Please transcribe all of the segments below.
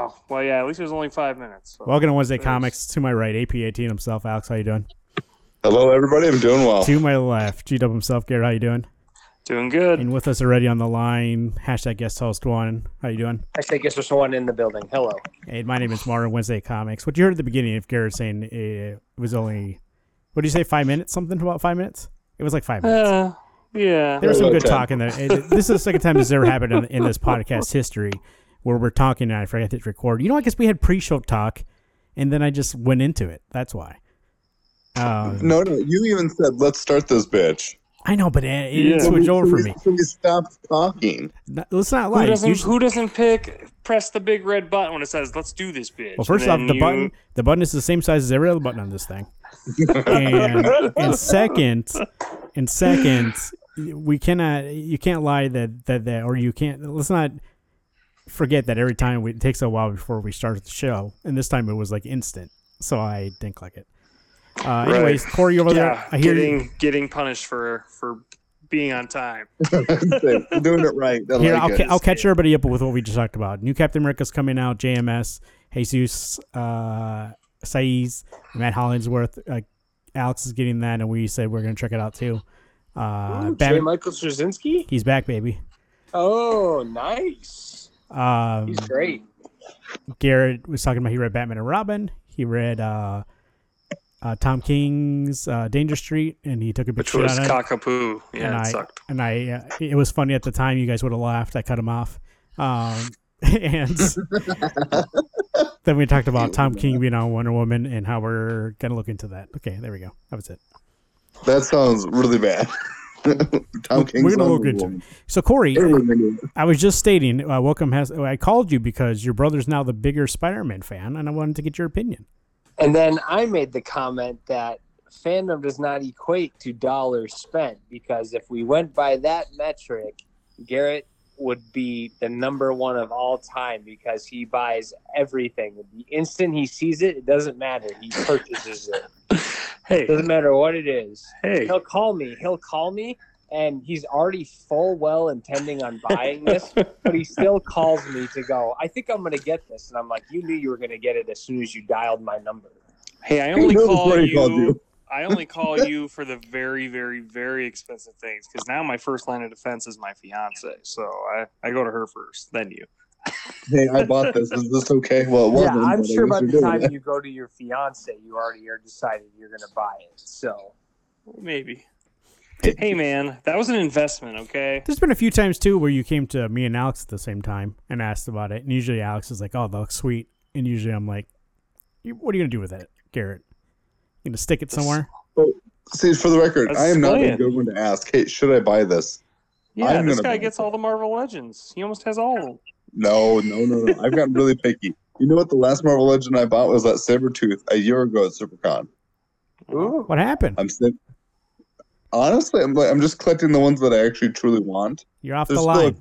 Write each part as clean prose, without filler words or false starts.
Oh, well, yeah, at least it was only 5 minutes. So. Welcome to Wednesday Comics. To my right, AP18 himself, Alex. How you doing? Hello, everybody. I'm doing well. To my left, GW himself, Garrett. How you doing? Doing good. And with us already on the line, hashtag guest host one. How you doing? Hashtag guest host one in the building. Hello. Hey, my name is Martin. Wednesday Comics. What you heard at the beginning of Garrett saying it was only, what did you say? 5 minutes? Something about 5 minutes? It was like 5 minutes. Yeah. There was some good talk in there. This is the second time this has ever happened in this podcast history where we're talking and I forgot to record. I guess we had pre-show talk, and then I just went into it. That's why. No, you even said, let's start this bitch. I know, but it switched over for me. So we stopped talking. Let's not lie. Who doesn't press the big red button when it says, let's do this, bitch? Well, first off, the button is the same size as every other button on this thing. and second, you can't lie that or you can't, let's not forget that every time it takes a while before we start the show, and this time it was like instant, so I didn't click it. Anyways, Corey over there, I hear getting punished for being on time. Doing it right. Here, I'll catch everybody up with what we just talked about. New Captain America's coming out, JMS, Jesus, Saiz, Matt Hollingsworth, Alex is getting that, and we said we're going to check it out too. J. Michael Straczynski? He's back, baby. Oh, nice. He's great. Garrett was talking about he read Batman and Robin. He read Tom King's Danger Street, and he took a picture Which was on it. cockapoo. Yeah, it sucked. And it was funny at the time. You guys would have laughed. I cut him off. And then we talked about Tom King being on Wonder Woman and how we're going to look into that. Okay, there we go. That was it. That sounds really bad. Tom King. We're going to look into it. So, Corey, I was just stating, I called you because your brother's now the bigger Spider-Man fan, and I wanted to get your opinion. And then I made the comment that fandom does not equate to dollars spent, because if we went by that metric, Garrett would be the number one of all time because he buys everything. The instant he sees it, it doesn't matter. He purchases it. Hey. Doesn't matter what it is. Hey. He'll call me, and he's already full well intending on buying this, but he still calls me to go, I think I'm going to get this. And I'm like, you knew you were going to get it as soon as you dialed my number. Hey, I only call you for the very, very, very expensive things, because now my first line of defense is my fiance. So I go to her first, then you. Hey, I bought this. Is this okay? Well, it wasn't. Yeah, I'm but sure by the time it. you go to your fiance, you already are decided you're going to buy it. So Maybe. Hey, man, that was an investment, okay? There's been a few times, too, where you came to me and Alex at the same time and asked about it. And usually Alex is like, oh, that looks sweet. And usually I'm like, what are you going to do with it, Garrett? You going to stick it somewhere? Oh, see, for the record, I am not a good one to ask, hey, should I buy this? Yeah, this guy gets all the Marvel Legends. He almost has all of them. No. I've gotten really picky. You know what? The last Marvel Legend I bought was that Sabretooth a year ago at SuperCon. Ooh. What happened? Honestly, I'm just collecting the ones that I actually truly want. You're off the line.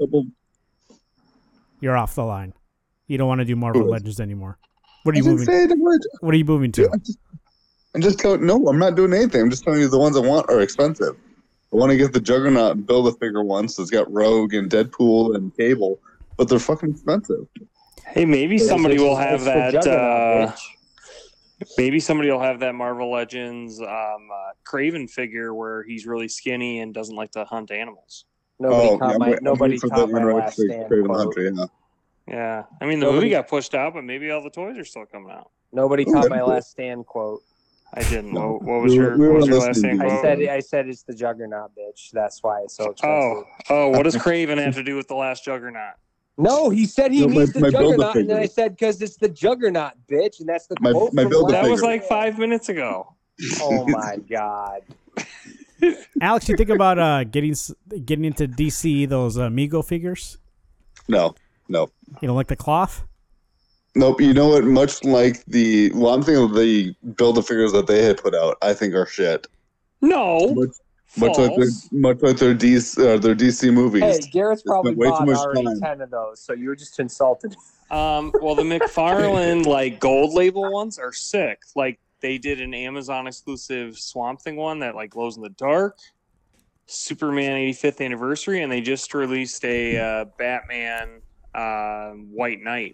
You're off the line. You don't want to do Marvel Legends anymore. What are you moving? What are you moving to? I'm just telling. No, I'm not doing anything. I'm just telling you the ones I want are expensive. I want to get the Juggernaut and Build-A-Figure one, so it's got Rogue and Deadpool and Cable, but they're fucking expensive. Hey, maybe somebody will have that. Maybe somebody will have that Marvel Legends Kraven figure where he's really skinny and doesn't like to hunt animals. Nobody caught my last stand quote. Yeah, I mean the movie got pushed out, but maybe all the toys are still coming out. Nobody caught my last stand quote. I didn't know. What was your last stand quote? I said it's the Juggernaut, bitch. That's why it's so expensive. Oh, what does Kraven have to do with the last Juggernaut? No, he said he needs the Juggernaut, and then I said, because it's the Juggernaut, bitch, and that's the quote from that was like 5 minutes ago. Oh, my God. Alex, you think about getting into DC, those Mego figures? No. You don't like the cloth? Nope. You know what? Much like I'm thinking of the Build-A-Figures that they had put out, I think are shit. No. Much like their DC movies. Hey, Garrett's probably bought already 10 of those, so you were just insulted. Well, the McFarlane like gold label ones are sick. Like they did an Amazon exclusive Swamp Thing one that like glows in the dark. Superman 85th anniversary, and they just released a Batman White Knight.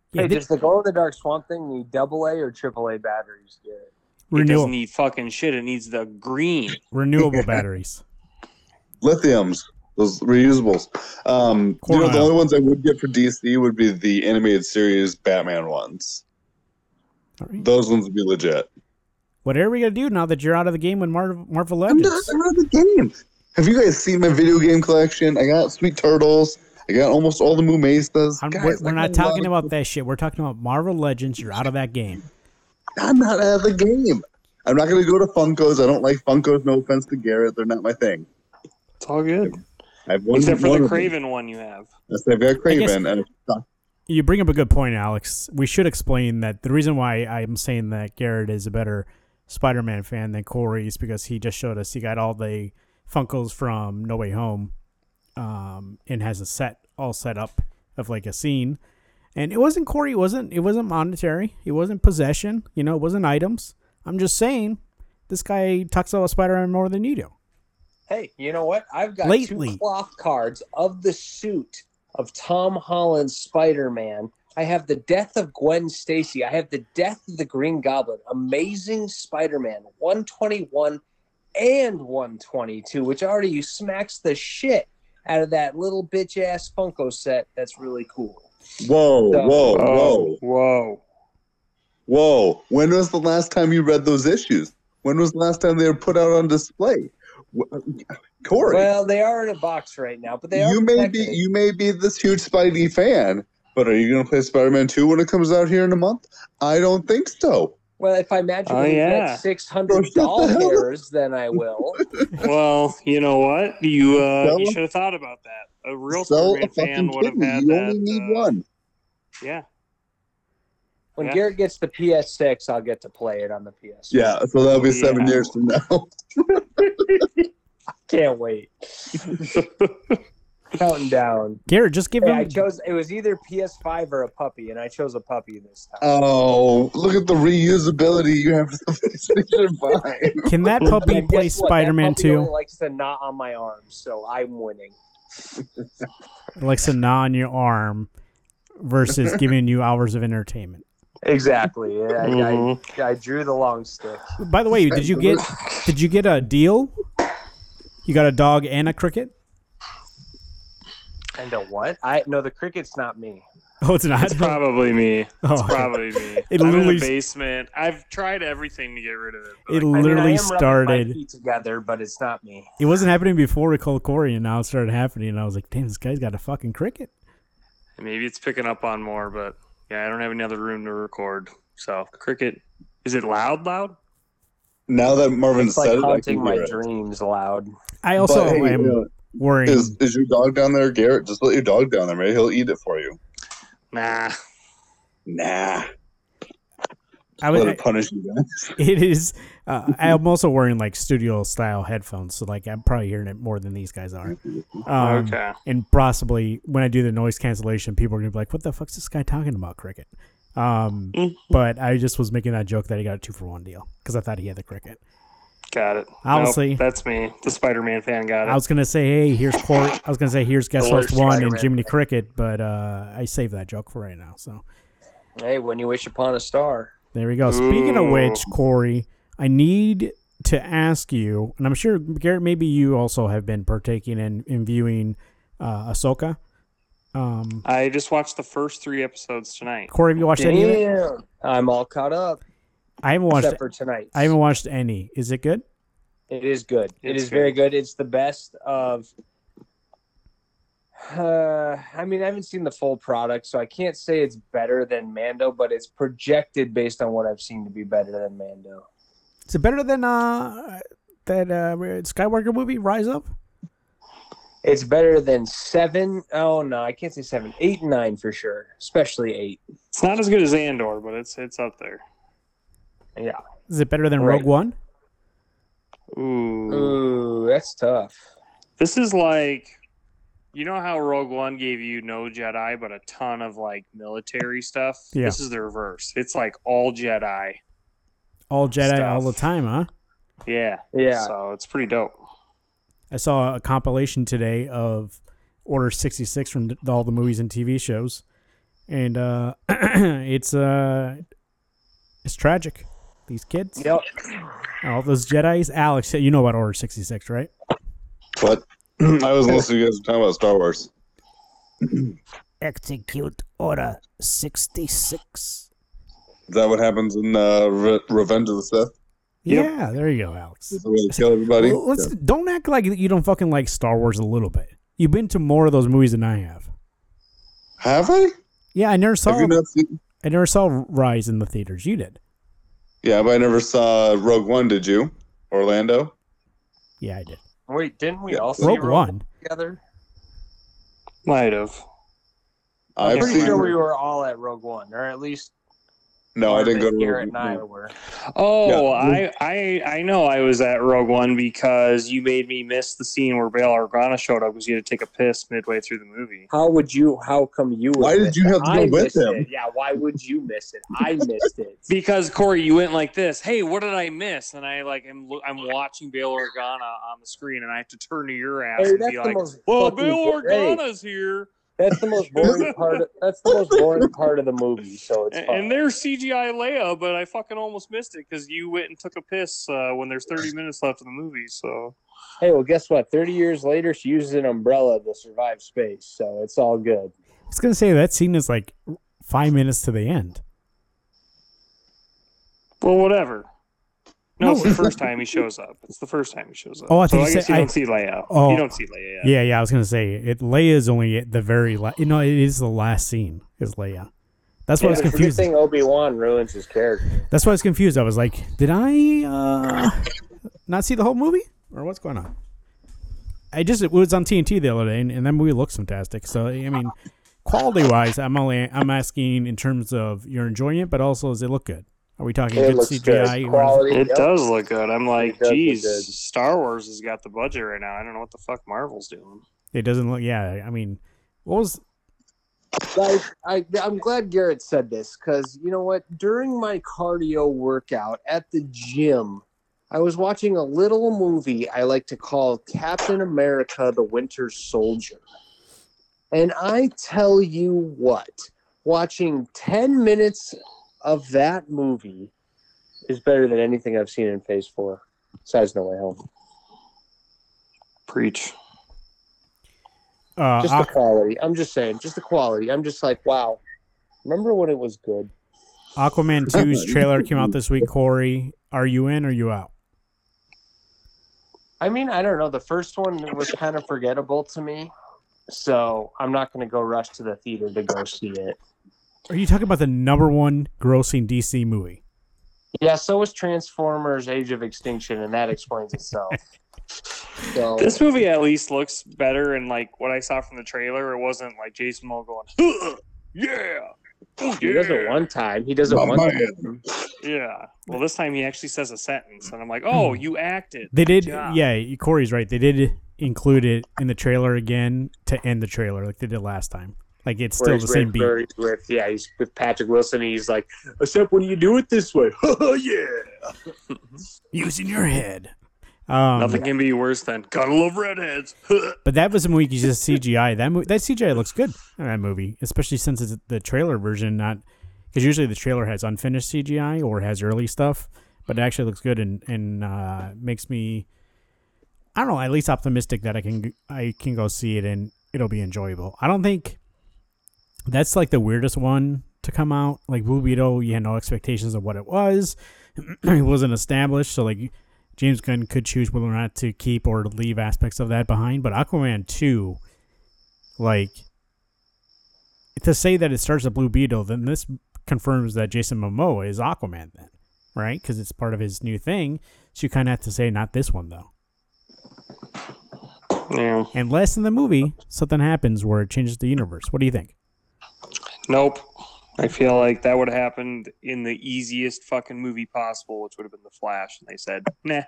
Yeah, Hey, does the glow-in-the-dark Swamp Thing need AA or AAA batteries, Garrett? It doesn't need fucking shit. It needs the green. renewable batteries. Lithiums, those reusables. The only ones I would get for DC would be the animated series Batman ones. Right. Those ones would be legit. What are we gonna do now that you're out of the game with Marvel I'm Legends? not out of the game. Have you guys seen my video game collection? I got Sweet Turtles. I got almost all the Moo Mesas. We're not talking about that shit. We're talking about Marvel Legends. You're out of that game. I'm not out of the game. I'm not going to go to Funkos. I don't like Funkos. No offense to Garrett. They're not my thing. It's all good. I have one, except for the Craven one you have. Yes, I've got Craven. And you bring up a good point, Alex. We should explain that the reason why I'm saying that Garrett is a better Spider-Man fan than Corey is because he just showed us he got all the Funkos from No Way Home and has a set all set up of like a scene. And it wasn't Corey. It wasn't monetary. It wasn't possession. It wasn't items. I'm just saying, this guy talks about Spider-Man more than you do. Hey, you know what? I've got Lately. 2 cloth cards of the suit of Tom Holland's Spider-Man. I have the death of Gwen Stacy. I have the death of the Green Goblin. Amazing Spider-Man 121 and 122, which already smacks the shit out of that little bitch-ass Funko set. That's really cool. Whoa. When was the last time you read those issues? When was the last time they were put out on display? Corey. Well, they are in a box right now, but they are. You may be this huge Spidey fan, but are you going to play Spider-Man 2 when it comes out here in a month? I don't think so. Well, if I magically get 600 doll hairs, then I will. Well, you know what? You should have thought about that. A real Spider-Man fan would have had you that. You only need one. Yeah. When Garrett gets the PS6, I'll get to play it on the PS6. Yeah, so that'll be 7 years from now. Can't wait. Counting down. Garrett, just give him. It was either PS5 or a puppy, and I chose a puppy this time. Oh, look at the reusability you have for the PlayStation 5. Can that puppy play Spider-Man 2? Only likes to knot on my arm, so I'm winning. Likes to gnaw on your arm versus giving you hours of entertainment. Exactly. I drew the long stick. By the way, did you get a deal? You got a dog and a cricket? And a what? No, the cricket's not me. Oh, it's not? It's probably me. Oh. It's probably me. I'm in the basement. I've tried everything to get rid of it. It literally started. My feet together, but it's not me. It wasn't happening before we called Corey, and now it started happening. And I was like, "Damn, this guy's got a fucking cricket." Maybe it's picking up on more, but yeah, I don't have any other room to record. So cricket, is it loud? Now that Marvin it's said like it, haunting my dreams loud. I also am worrying. Is your dog down there, Garrett? Just let your dog down there, man. He'll eat it for you. Nah. I would let it punish you guys. It is. I'm also wearing like studio style headphones, so like I'm probably hearing it more than these guys are. Okay. And possibly when I do the noise cancellation, people are gonna be like, "What the fuck's this guy talking about, cricket?" But I just was making that joke that he got a 2-for-1 deal because I thought he had the cricket. Got it. Obviously, that's me. The Spider-Man fan got it. I was gonna say, "Hey, here's Corey." I was gonna say, "Here's Guest Host 1 and Jiminy Cricket," but I saved that joke for right now. So, hey, when you wish upon a star. There we go. Speaking of which, Corey, I need to ask you, and I'm sure, Garrett, maybe you also have been partaking in viewing Ahsoka. I just watched the first 3 episodes tonight. Corey, have you watched any of it? I'm all caught up. I haven't watched except for tonight. I haven't watched any. Is it good? It is good. It is very good. It's the best of. I mean, I haven't seen the full product, so I can't say it's better than Mando, but it's projected based on what I've seen to be better than Mando. Is it better than that Skywalker movie, Rise Up? It's better than 7. Oh no, I can't say 7, 8, and 9 for sure. Especially 8. It's not as good as Andor, but it's up there. Yeah. Is it better than Rogue One? Ooh, that's tough. This is like, you know how Rogue One gave you no Jedi, but a ton of like military stuff? Yeah. This is the reverse. It's like all Jedi. All Jedi stuff. all the time, huh? Yeah. Yeah. So it's pretty dope. I saw a compilation today of Order 66 from all the movies and TV shows. and it's tragic. These kids, Yep. all those Jedi's. Alex, you know about Order 66, right? What? I was listening to you guys talking about Star Wars. Execute Order 66. Is that what happens in Revenge of the Sith? Yeah, there you go, Alex. Is the way to kill everybody? Well, don't act like you don't fucking like Star Wars a little bit. You've been to more of those movies than I have. Have I? Yeah, I never saw. Have you not seen? I never saw Rise in the theaters. You did. Yeah, but I never saw Rogue One. Did you, Orlando? Yeah, I did. Wait, didn't we Yeah. all see Rogue One. together? Might have. I'm I've pretty seen. sure we were all at Rogue One, or at least No, I didn't go to Garrett Rogue and I One. were. Oh, Yeah. I know I was at Rogue One because you made me miss the scene where Bail Organa showed up because you had to take a piss midway through the movie. How come you? Why did you have to go with him? It. Yeah, why would you miss it? I missed it. Because Corey, you went like this. Hey, what did I miss? And I'm watching Bail Organa on the screen, and I have to turn to your ass Hey, and that's be the like, most "Well, fucking Bail hey. Organa's here." That's the most boring part. That's the most boring part of the movie. So it's fine. And there's CGI Leia, but I fucking almost missed it because you went and took a piss when there's 30 minutes left of the movie. So, Hey, well, guess what? 30 years later, she uses an umbrella to survive space, so it's all good. I was gonna say that scene is like 5 minutes to the end. well, whatever. No, No. it's the first time he shows up. It's the first time he shows up. Oh, I so thought I you guess said- you don't see Leia. Oh. You don't see Leia yet. Yeah, I was gonna say it. Leia is only at the very last. You know, it is the last scene. Is Leia? That's why I was It's a good confused. thing Obi-Wan ruins his character. That's why I was confused. I was like, did I not see the whole movie, or what's going on? It was on TNT the other day, and that movie looks fantastic. So I mean, quality wise, I'm asking in terms of you're enjoying it, but also does it look good? Are we talking It good looks CGI? good. Quality. It yep. does look good. I'm like, It does look geez, good. Star Wars has got the budget right now. I don't know what the fuck Marvel's doing. It doesn't look. Yeah, I mean, what was? Guys, I'm glad Garrett said this because you know what? During my cardio workout at the gym, I was watching a little movie I like to call Captain America: The Winter Soldier. And I tell you what, watching 10 minutes of that movie is better than anything I've seen in Phase 4, besides No Way Home. Preach. Just the quality. I'm just saying, just the quality. I'm just like, wow. Remember when it was good? Aquaman 2's trailer came out this week. Corey, are you in or you out? I mean, I don't know. The first one was kind of forgettable to me, so I'm not going to go rush to the theater to go see it. Are you talking about the #1 grossing DC movie? Yeah, so was Transformers: Age of Extinction, and that explains itself. So This movie at least looks better, and like what I saw from the trailer, it wasn't like Jason Momoa going, "Huh, yeah, he does it one time. He does it My one man. time. yeah." Well, this time he actually says a sentence, and I'm like, "Oh, you acted." They did. Yeah. Yeah, Corey's right. They did include it in the trailer again to end the trailer, like they did last time. Like it's still the same beat. He's with Patrick Wilson. And he's like, except when you do it this way. Yeah. Using your head. Nothing can be worse than "Gotta love redheads." But that was a movie you just CGI. That CGI looks good in that movie, especially since it's the trailer version. Not because usually the trailer has unfinished CGI or has early stuff, but it actually looks good and makes me, I don't know, at least optimistic that I can go see it and it'll be enjoyable. I don't think that's like the weirdest one to come out. Like Blue Beetle, you had no expectations of what it was. It wasn't established, so like James Gunn could choose whether or not to keep or leave aspects of that behind. But Aquaman 2, like, to say that it starts with Blue Beetle, then this confirms that Jason Momoa is Aquaman then, right? Because it's part of his new thing. So you kind of have to say, not this one, though. Yeah. Unless in the movie, something happens where it changes the universe. What do you think? Nope. I feel like that would have happened in the easiest fucking movie possible, which would have been The Flash, and they said, nah.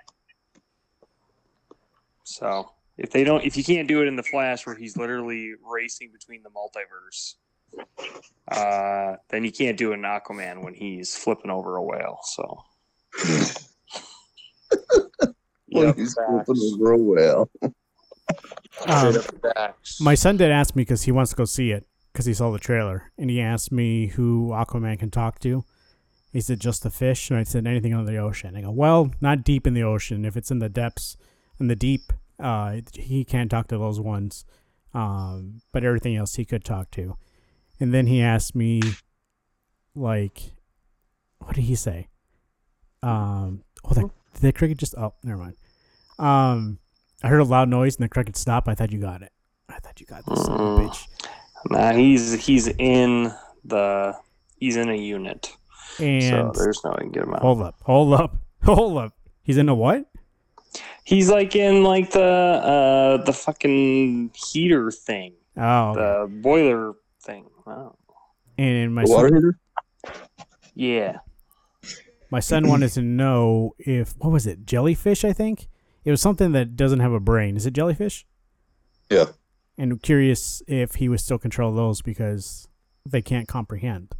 So if you can't do it in The Flash where he's literally racing between the multiverse, then you can't do it in Aquaman when he's flipping over a whale. So Yep, He's facts. flipping real well. Straight up facts. My son did ask me because he wants to go see it. because he saw the trailer, and he asked me who Aquaman can talk to. He said, just the fish, and I said, anything under the ocean. I go, well, not deep in the ocean. If it's in the depths, in the deep, he can't talk to those ones, but everything else he could talk to. And then he asked me, like, what did he say? The cricket just, never mind. I heard a loud noise and the cricket stopped. I thought you got it. I thought you got this son of a bitch. Nah, he's in a unit. And so there's no way to get him out. Hold up. He's in a what? He's like in like the fucking heater thing. Oh. The boiler thing. Oh. And my water heater? Yeah. My son wanted to know if, what was it, jellyfish, I think? It was something that doesn't have a brain. Is it jellyfish? Yeah. And I'm curious if he would still control those because they can't comprehend.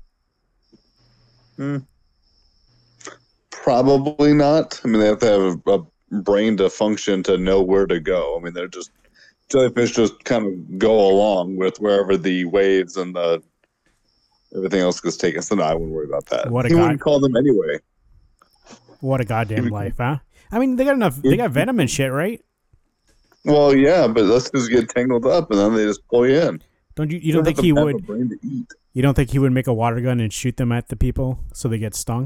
Probably not. I mean, they have to have a brain to function to know where to go. I mean, they're just, jellyfish just kind of go along with wherever the waves and everything else gets taken. So no, I wouldn't worry about that. He wouldn't call them anyway. What a goddamn life, huh? I mean, they got venom and shit, right? Well, yeah, but that's because you get tangled up and then they just pull you in. You don't think he would? You don't think he would make a water gun and shoot them at the people so they get stung?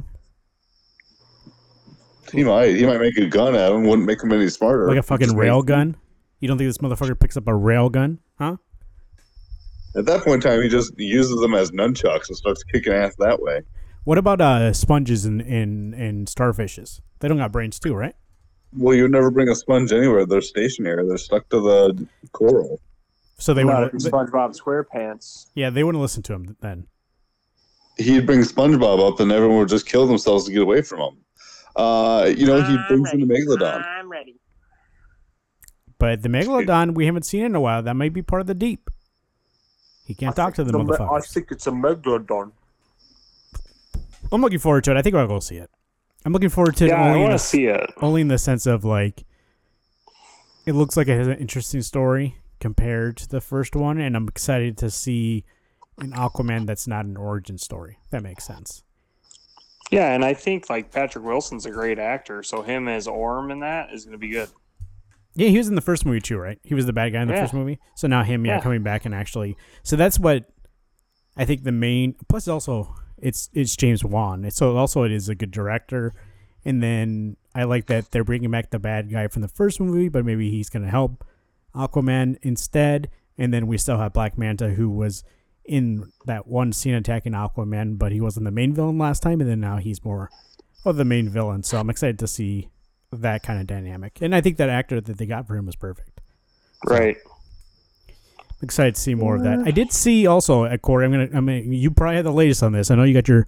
He might make a gun at them. Wouldn't make them any smarter. Like a fucking rail gun? You don't think this motherfucker picks up a rail gun? Huh? At that point in time, he just uses them as nunchucks and starts kicking ass that way. What about sponges and starfishes? They don't got brains too, right? Well, you never bring a sponge anywhere. They're stationary. They're stuck to the coral. So they wouldn't. SpongeBob SquarePants. Yeah, they wouldn't listen to him then. He'd bring SpongeBob up, and everyone would just kill themselves to get away from him. He brings in the Megalodon. I'm ready. But the Megalodon, we haven't seen in a while. That might be part of the deep. He can't talk to the motherfuckers. I think it's a Megalodon. I'm looking forward to it. I think I'll go see it. I'm looking forward to it. Yeah, I want to see it. Only in the sense of, like, it looks like it has an interesting story compared to the first one, and I'm excited to see an Aquaman that's not an origin story. That makes sense. Yeah, and I think, like, Patrick Wilson's a great actor, so him as Orm in that is going to be good. Yeah, he was in the first movie too, right? He was the bad guy in the first movie. So now him, coming back and actually... So that's what I think the main... Plus also... It's James Wan. So also it is a good director. And then I like that they're bringing back the bad guy from the first movie, but maybe he's going to help Aquaman instead. And then we still have Black Manta, who was in that one scene attacking Aquaman, but he wasn't the main villain last time. And then now he's more of the main villain. So I'm excited to see that kind of dynamic. And I think that actor that they got for him was perfect. Right. I'm excited to see more of that. I did see also at Corey. I mean, you probably had the latest on this. I know you got your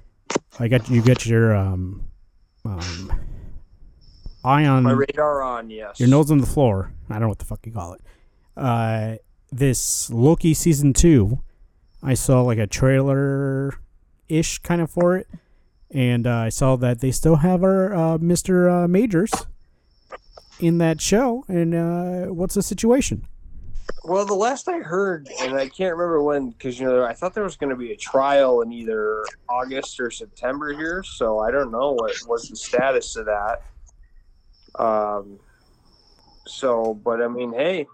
eye on my radar on. Yes, your nose on the floor. I don't know what the fuck you call it. This Loki season 2, I saw like a trailer ish kind of for it, and I saw that they still have our Mr. Majors in that show. And what's the situation? Well, the last I heard, and I can't remember when, because I thought there was going to be a trial in either August or September here, so I don't know what was the status of that. But I mean, hey,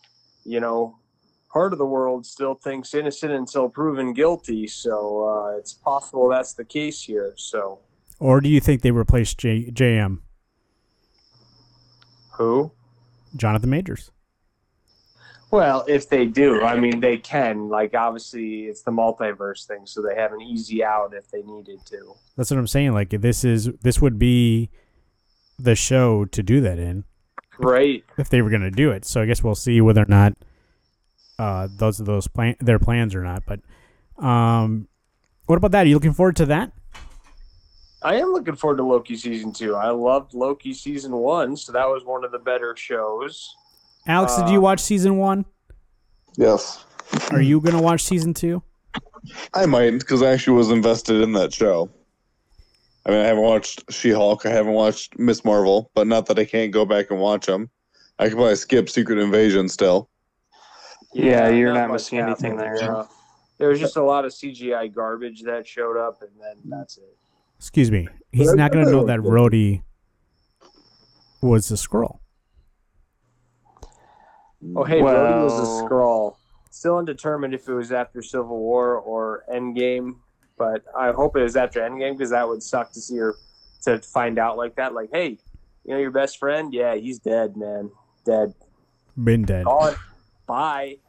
part of the world still thinks innocent until proven guilty, so it's possible that's the case here. So, or do you think they replaced JM? Who? Jonathan Majors. Well, if they do, I mean, they can. Like, obviously, it's the multiverse thing, so they have an easy out if they needed to. That's what I'm saying. Like, this would be the show to do that in, right? If they were going to do it. So I guess we'll see whether or not their plans or not. But what about that? Are you looking forward to that? I am looking forward to Loki season 2. I loved Loki season 1, so that was one of the better shows. Alex, did you watch season 1? Yes. Are you going to watch season 2? I might, because I actually was invested in that show. I mean, I haven't watched She-Hulk. I haven't watched Miss Marvel, but not that I can't go back and watch them. I could probably skip Secret Invasion still. Yeah, you're not missing anything there. Yeah. There was just a lot of CGI garbage that showed up, and then that's it. Excuse me. He's not going to know that Rhodey was a Skrull. Oh, hey, Rhodey was a Skrull. Still undetermined if it was after Civil War or Endgame, but I hope it was after Endgame because that would suck to see her to find out like that. Like, hey, you know your best friend? Yeah, he's dead, man. Dead. Been dead. Bye.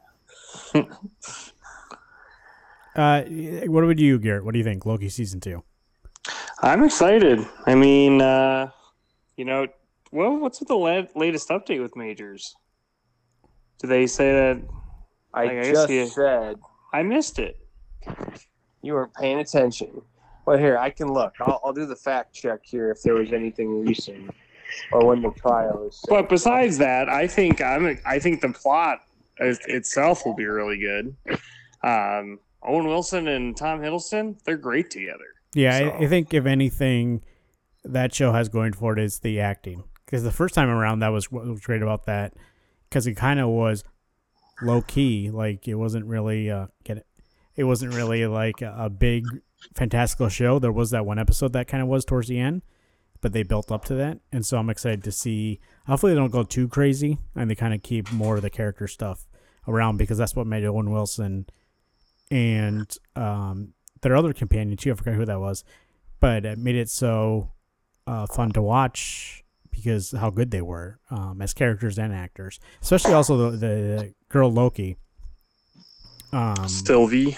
What about you, Garrett? What do you think? Loki season 2. I'm excited. I mean, what's with the latest update with Majors? Do they say that? I said. I missed it. You weren't paying attention. Well, here, I can look. I'll do the fact check here if there was anything recent or when the trial is set. But besides that, I think the plot itself will be really good. Owen Wilson and Tom Hiddleston, they're great together. Yeah, so. I think if anything that show has going for it is the acting. Because the first time around, that was what was great about that. Because it kind of was low key, like it wasn't really it wasn't really like a big fantastical show. There was that one episode that kind of was towards the end, but they built up to that, and so I'm excited to see. Hopefully, they don't go too crazy, and they kind of keep more of the character stuff around because that's what made Owen Wilson and their other companion too. I forgot who that was, but it made it so fun to watch because how good they were as characters and actors, especially also the girl Loki. Sylvie,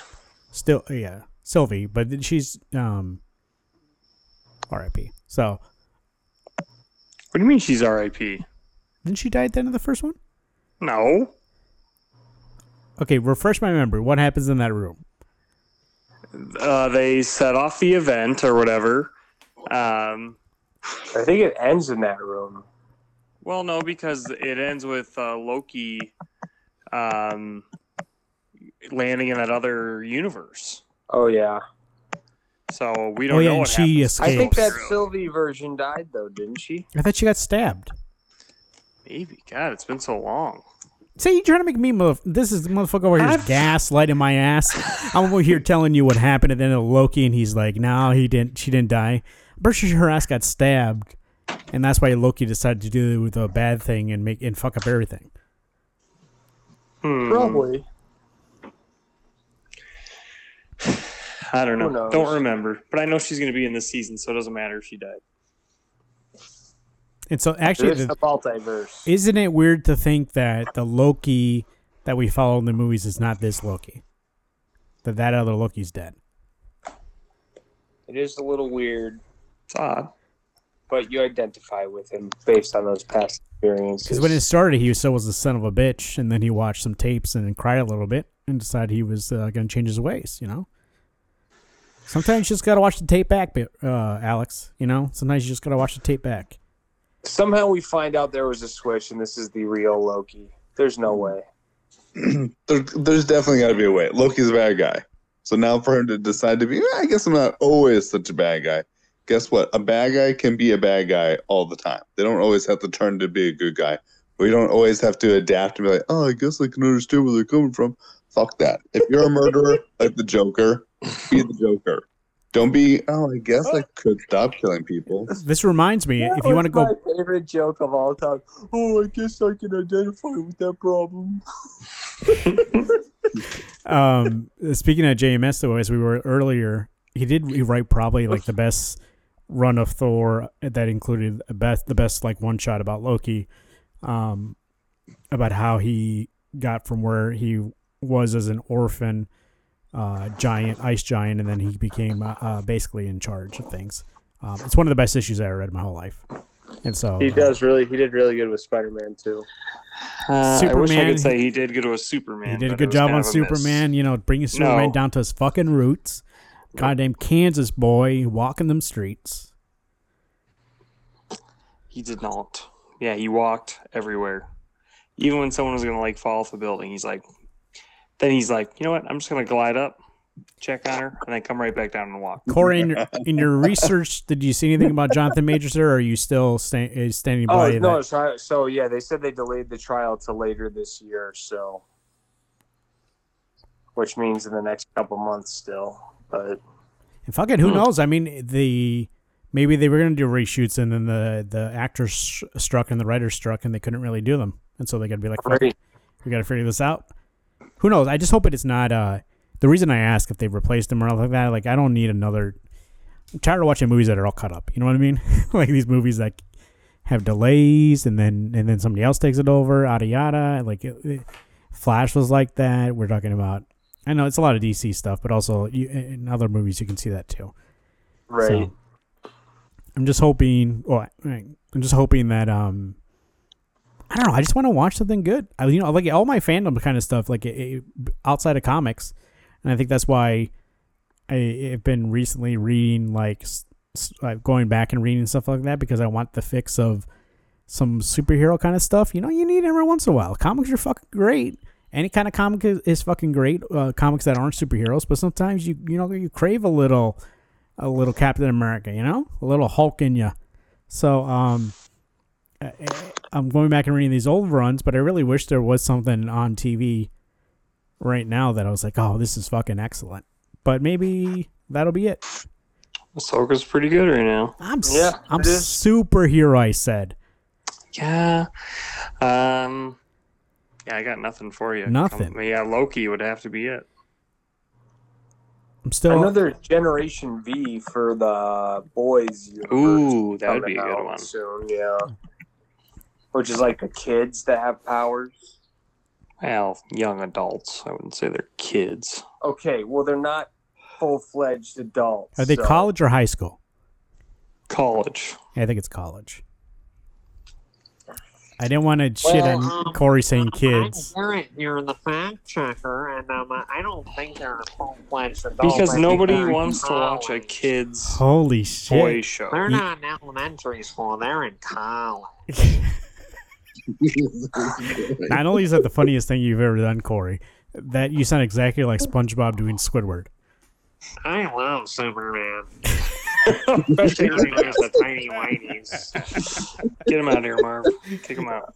but she's R.I.P. So, what do you mean she's R.I.P.? Didn't she die at the end of the first one? No. Okay, refresh my memory. What happens in that room? They set off the event or whatever. I think it ends in that room. Well, no, because it ends with Loki landing in that other universe. Oh, yeah. So we don't know what happens. Escapes. I think that Sylvie version died, though, didn't she? I thought she got stabbed. Maybe. God, it's been so long. Say you trying to make me this is the motherfucker over here's gaslighting my ass. I'm over here telling you what happened at the end of Loki, and he's like, "No, she didn't die." I'm pretty sure her ass got stabbed, and that's why Loki decided to do the bad thing and fuck up everything. Probably. I don't know. Don't remember, but I know she's going to be in this season, so it doesn't matter if she died. And so, actually, it's the multiverse. Isn't it weird to think that the Loki that we follow in the movies is not this Loki? That other Loki's dead. It is a little weird. It's odd. But you identify with him based on those past experiences. Because when it started, he was the son of a bitch, and then he watched some tapes and cried a little bit and decided he was going to change his ways, you know? Sometimes you just got to watch the tape back, Alex, you know? Sometimes you just got to watch the tape back. Somehow we find out there was a switch and this is the real Loki. There's no way. There's definitely got to be a way. Loki's a bad guy. So now for him to decide to be, I guess I'm not always such a bad guy. Guess what? A bad guy can be a bad guy all the time. They don't always have to turn to be a good guy. We don't always have to adapt and be like, oh, I guess I can understand where they're coming from. Fuck that. If you're a murderer like the Joker, be the Joker. Don't be, I guess I could stop killing people. This reminds me, if you want to go... my favorite joke of all time. Oh, I guess I can identify with that problem. Speaking of JMS, though, as we were earlier, he write probably like the best run of Thor that included the best like one shot about Loki, about how he got from where he was as an orphan ice giant, and then he became basically in charge of things. It's one of the best issues I ever read in my whole life, and so he did really good with Spider-Man too. Superman, I wish I could say he did good with Superman. He did a good job on Superman. You know, bringing Superman down to his fucking roots. Goddamn Kansas boy walking them streets. He did not. Yeah, he walked everywhere. Even when someone was going to fall off a building, he's like, you know what? I'm just going to glide up, check on her, and then come right back down and walk. Corey, in your research, did you see anything about Jonathan Majors there, or are you still standing by? Oh, no. So, yeah, they said they delayed the trial to later this year, so. which means in the next couple months still. But and fucking who knows? I mean, maybe they were going to do reshoots, and then the actors struck and the writers struck, and they couldn't really do them, and so they got to be like, fuck, we got to figure this out. Who knows? I just hope it's not. The reason I ask if they've replaced them or anything like that, like I don't need another. I'm tired of watching movies that are all cut up. You know what I mean? Like these movies that have delays, and then somebody else takes it over. Yada yada. Like Flash was like that. We're talking about. I know it's a lot of DC stuff, but also in other movies you can see that too. Right. So, I'm just hoping. Well, I'm just hoping that I don't know. I just want to watch something good. Like all my fandom kind of stuff, like outside of comics, and I think that's why I've been recently reading, like going back and reading stuff like that, because I want the fix of some superhero kind of stuff. You need every once in a while. Comics are fucking great. Any kind of comic is fucking great. Comics that aren't superheroes, but sometimes you crave a little Captain America, a little Hulk in you. So I'm going back and reading these old runs, but I really wish there was something on TV right now that I was like, oh, this is fucking excellent. But maybe that'll be it. Ahsoka's pretty good right now. I'm superhero, I said. Yeah. Yeah, I got nothing for you. Nothing. Loki would have to be it. I'm still another Generation V for the boys universe. Ooh, that would be a good one. Soon, yeah. Which is like the kids that have powers. Well, young adults. I wouldn't say they're kids. Okay, well they're not full-fledged adults. Are they college or high school? College. Yeah, I think it's college. I didn't want to shit on Corey saying kids. You're the fact checker, and I don't think they're full-fledged adults. Because nobody wants to watch a kid's holy shit boy show. They're not in elementary school; they're in college. Not only is that the funniest thing you've ever done, Corey, that you sound exactly like SpongeBob doing Squidward. I love Superman. Especially when he wears the tiny whiteys. Get him out of here, Marv. Take him out.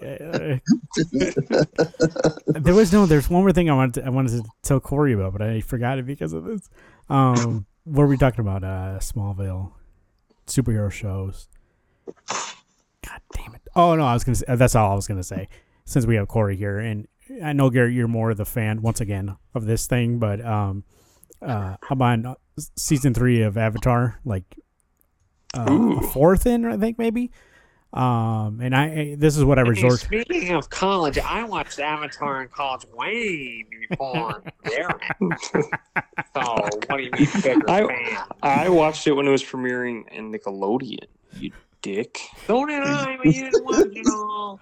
There's one more thing I wanted to tell Corey about, but I forgot it because of this. What were we talking about? Smallville, superhero shows. God damn it! Oh no, I was gonna say, that's all I was gonna say. Since we have Corey here, and I know Garrett, you're more the fan once again of this thing, but I'm on season 3 of Avatar, like fourth in, I think maybe. And this is what I resort. Speaking of college, I watched Avatar in college way before Garrett. So what do you mean, bigger fan? I watched it when it was premiering in Nickelodeon. You dick. So did I, but you didn't watch it all.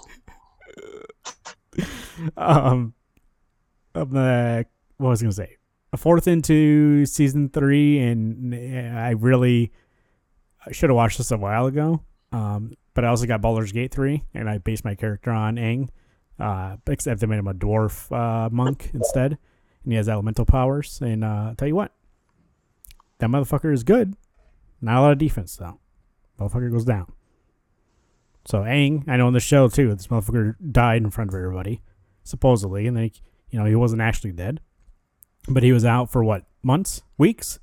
What was I gonna say? A fourth into season 3, and I should have watched this a while ago. But I also got Baldur's Gate 3, and I based my character on Aang, except they made him a dwarf monk instead, and he has elemental powers. And I'll tell you what, that motherfucker is good. Not a lot of defense though. Motherfucker goes down. So Aang, I know in the show too, this motherfucker died in front of everybody, supposedly, and then he wasn't actually dead, but he was out for what, months, weeks?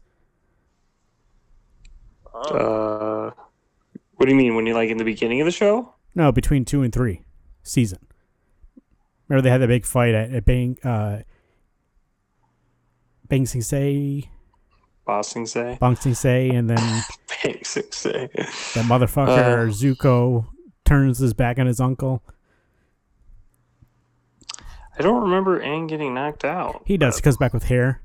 What do you mean? When you're like in the beginning of the show? No, between 2 and 3 season. Remember they had that big fight at Bang Sing Se. Ba Sing Se. Bang Sing Se, and then Bang Sing Se. That motherfucker Zuko turns his back on his uncle. I don't remember Aang getting knocked out. He does. He comes back with hair.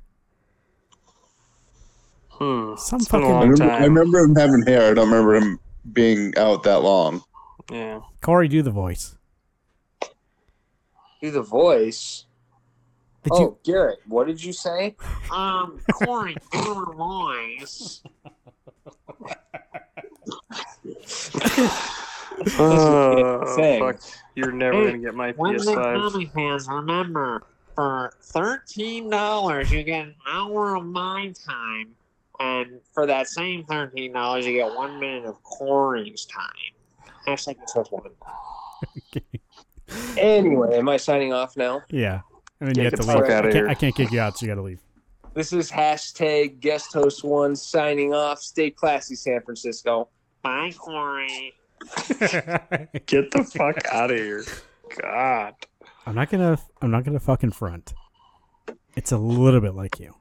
Some fucking. I remember him having hair. I don't remember him being out that long. Yeah. Corey, do the voice. Do the voice. Garrett, what did you say? Corey, do the voice. Fuck. You're never going to get my PS5. Comic fans, remember, for $13, you get an hour of my time, and for that same $13, you get 1 minute of Corey's time. #1. Anyway, am I signing off now? Yeah. And then you have to leave. I can't kick you out, so you got to leave. This is hashtag guest host one signing off. Stay classy, San Francisco. Bye, Corey. Get the fuck out of here. God. I'm not gonna fucking front. It's a little bit like you.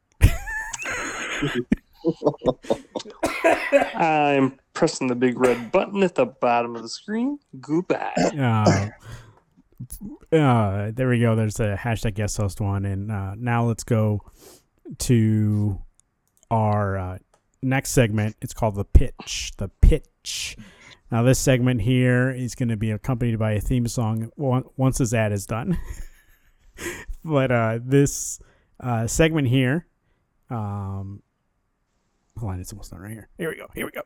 I'm pressing the big red button at the bottom of the screen. Goodbye. There we go. There's a hashtag guest host one. And now let's go to our next segment. It's called The Pitch. The Pitch. Now, this segment here is going to be accompanied by a theme song once this ad is done. But this segment here, hold on, it's almost done right here. Here we go.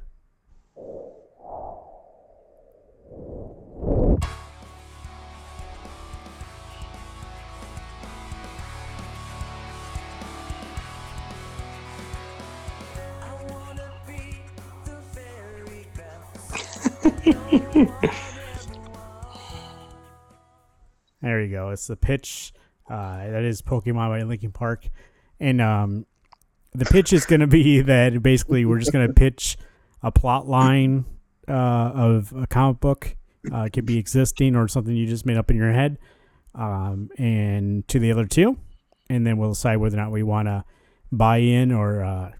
There you go. It's The Pitch. That is Pokemon by Linkin Park. And the pitch is going to be that basically we're just going to pitch a plot line of a comic book. It could be existing or something you just made up in your head. And to the other two. And then we'll decide whether or not we want to buy in or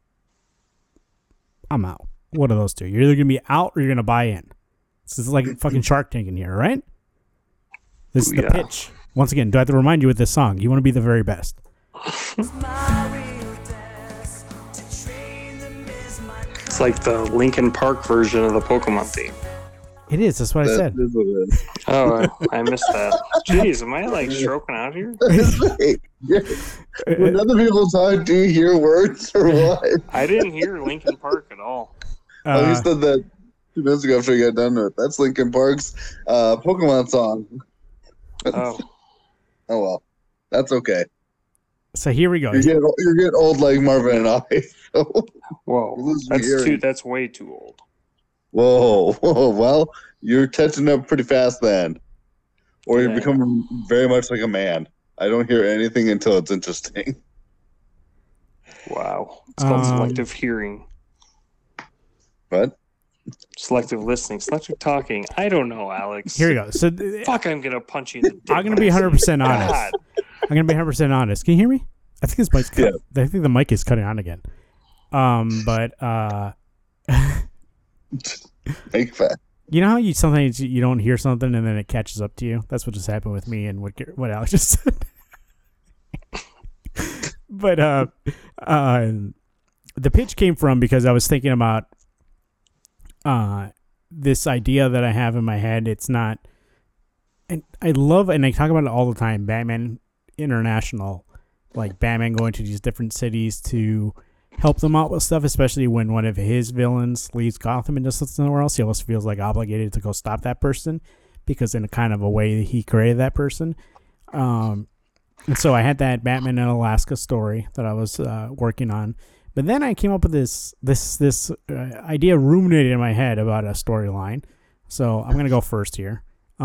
I'm out. What are those two? You're either going to be out or you're going to buy in. This is like fucking Shark Tank in here, right? This is the pitch. Once again, do I have to remind you with this song? You want to be the very best. It's like the Linkin Park version of the Pokemon theme. It is. That's what I said. Is what it is. Oh, I missed that. Jeez, am I like stroking out here? When other people talk, do you hear words or what? I didn't hear Linkin Park at all. You said that 2 minutes ago after you got done with it. That's Linkin Park's Pokemon song. Oh. Oh, well. That's okay. So here we go. You're getting old like Marvin and I. So Whoa. That's way too old. Whoa. Well, you're catching up pretty fast then. Or you're becoming very much like a man. I don't hear anything until it's interesting. Wow. It's called selective hearing. What? Selective listening. Selective talking. I don't know, Alex. Here we go. So fuck, I'm going to punch you in the dick. I'm going to be 100% honest. I'm going to be 100% honest. Can you hear me? I think this mic's cut. I think the mic is cutting on again. Make fat. You know how sometimes you don't hear something and then it catches up to you? That's what just happened with me and what Alex just said. But the pitch came from because I was thinking about this idea that I have in my head. It's not, and I love, and I talk about it all the time, Batman International, like Batman going to these different cities to help them out with stuff, especially when one of his villains leaves Gotham and does somewhere else. He almost feels like obligated to go stop that person because in a kind of a way he created that person. And so I had that Batman in Alaska story that I was working on. But then I came up with this idea ruminated in my head about a storyline. So I'm going to go first here.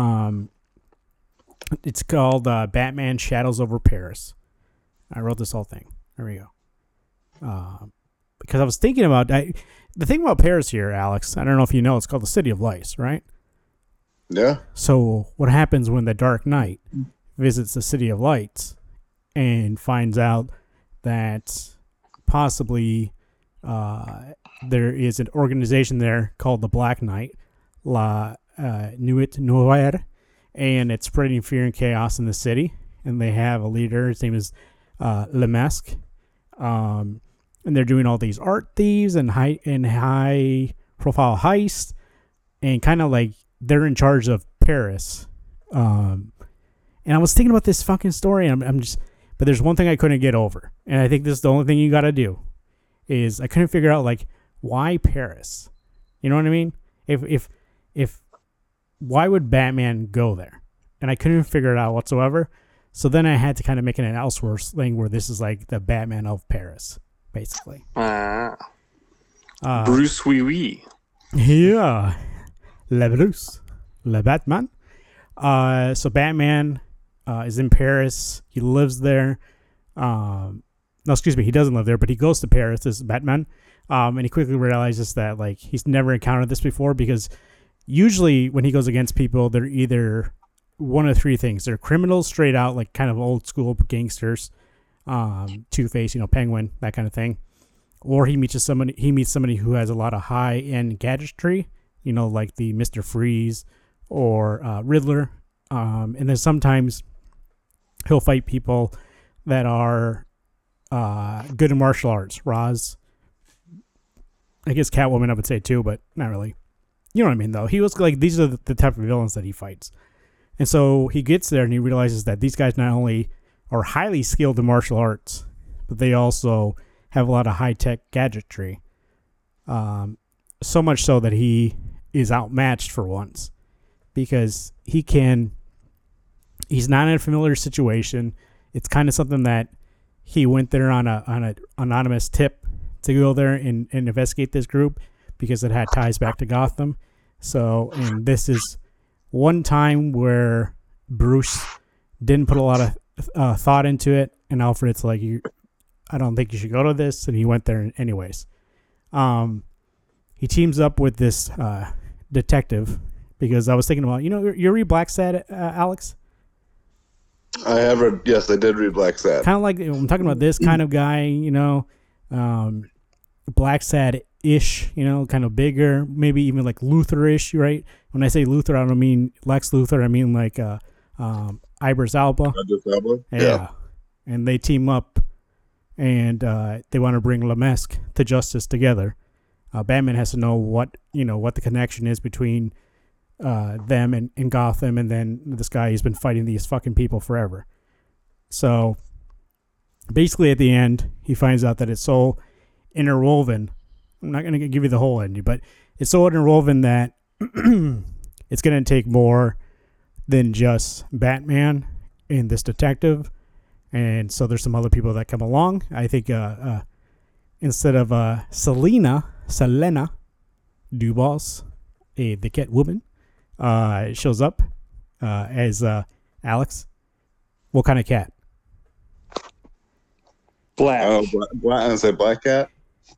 It's called Batman Shadows Over Paris. I wrote this whole thing. There we go. Because I was thinking about the thing about Paris here, Alex. I don't know if you know, it's called the City of Lights, right? Yeah. So what happens when the Dark Knight visits the City of Lights and finds out that possibly there is an organization there called the Black Knight, La Nuit Noire, and it's spreading fear and chaos in the city. And they have a leader. His name is Le Masque. And they're doing all these art thieves and high profile heists, and kind of like they're in charge of Paris. And I was thinking about this fucking story, and but there's one thing I couldn't get over, and I think this is the only thing you got to do, is I couldn't figure out like why Paris. You know what I mean? If why would Batman go there? And I couldn't figure it out whatsoever. So then I had to kind of make it an Elseworlds thing where this is like the Batman of Paris, basically. Bruce Wee Wee. Yeah. Le Bruce. Le Batman. So Batman is in Paris. He lives there. No, excuse me, he doesn't live there, but he goes to Paris. This is Batman, and he quickly realizes that like he's never encountered this before because usually when he goes against people, they're either one of three things: they're criminals straight out, like kind of old school gangsters, Two-Face, Penguin, that kind of thing, or he meets somebody who has a lot of high end gadgetry, like the Mr. Freeze or Riddler, and then sometimes he'll fight people that are good in martial arts. Roz, I guess Catwoman I would say too, but not really. You know what I mean, though. He was like, these are the type of villains that he fights. And so he gets there and he realizes that these guys not only are highly skilled in martial arts, but they also have a lot of high-tech gadgetry. So much so that he is outmatched for once. Because he's not in a familiar situation. It's kind of something that he went there on an anonymous tip to go there and investigate this group because it had ties back to Gotham. So, and this is one time where Bruce didn't put a lot of thought into it, and Alfred's like, I don't think you should go to this, and he went there anyways. He teams up with this detective because I was thinking about, you read Blacksad, Alex? I have read, yes, I did read Blacksad. Kind of like, I'm talking about this kind of guy, Blacksad-ish, kind of bigger, maybe even like Luthor-ish, right? When I say Luthor, I don't mean Lex Luthor, I mean like Idris Elba. Yeah. And they team up, and they want to bring Lemesque to justice together. Batman has to know what the connection is between them and Gotham, and then this guy who's been fighting these fucking people forever. So basically at the end, he finds out that it's so interwoven. I'm not going to give you the whole ending, but it's so interwoven that it's going to take more than just Batman and this detective. And so there's some other people that come along. I think instead of Selena Dubos, the Catwoman, shows up as Alex. What kind of cat? Black. Oh, I say Black Cat.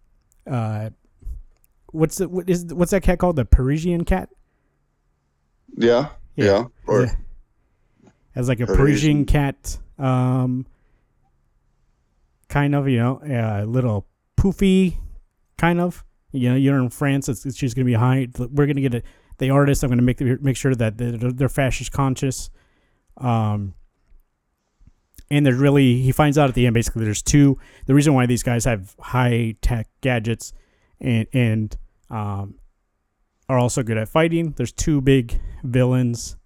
What's that cat called? The Parisian cat? Yeah. Or as like a Parisian cat, kind of, a little poofy, kind of. You're in France. It's just gonna be high. We're gonna get the artist. I'm gonna make sure that they're fascist conscious. And he finds out at the end, basically, there's two. The reason why these guys have high tech gadgets and are also good at fighting. There's two big villains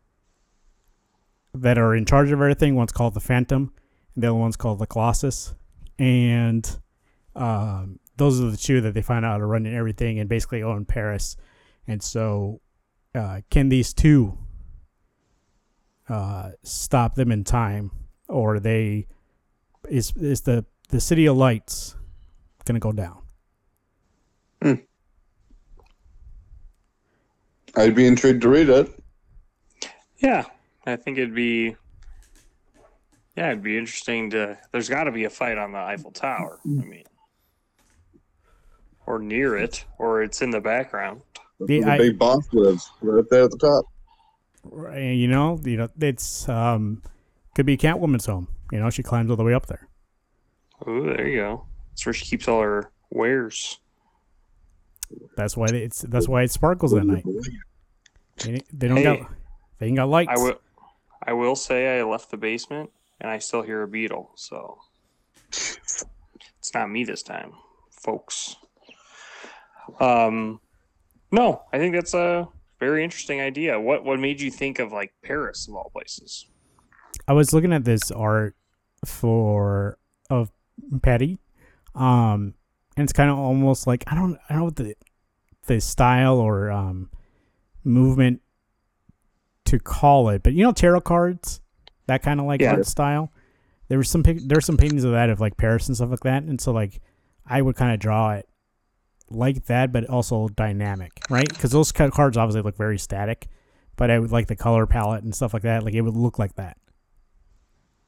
that are in charge of everything. One's called the Phantom, and the other one's called the Colossus. And those are the two that they find out are running everything and basically own Paris. And so, can these two stop them in time? Or is the City of Lights gonna go down? I'd be intrigued to read it. Yeah, I think it'd be interesting there's got to be a fight on the Eiffel Tower. I mean, or near it, or it's in the background. The big boss lives right up there at the top. It's could be Catwoman's home. She climbs all the way up there. Oh, there you go. That's where she keeps all her wares. That's why it sparkles at night. They ain't got lights. I will say I left the basement and I still hear a beetle, so it's not me this time, folks. No, I think that's a very interesting idea. What made you think of like Paris of all places? I was looking at this art of Patty, and it's kind of almost like I don't know what the style or movement to call it, but tarot cards, that kind of like art style. There's some paintings of that of like Paris and stuff like that, and so like I would kind of draw it like that, but also dynamic, right? Because those cards obviously look very static, but I would like the color palette and stuff like that. Like it would look like that.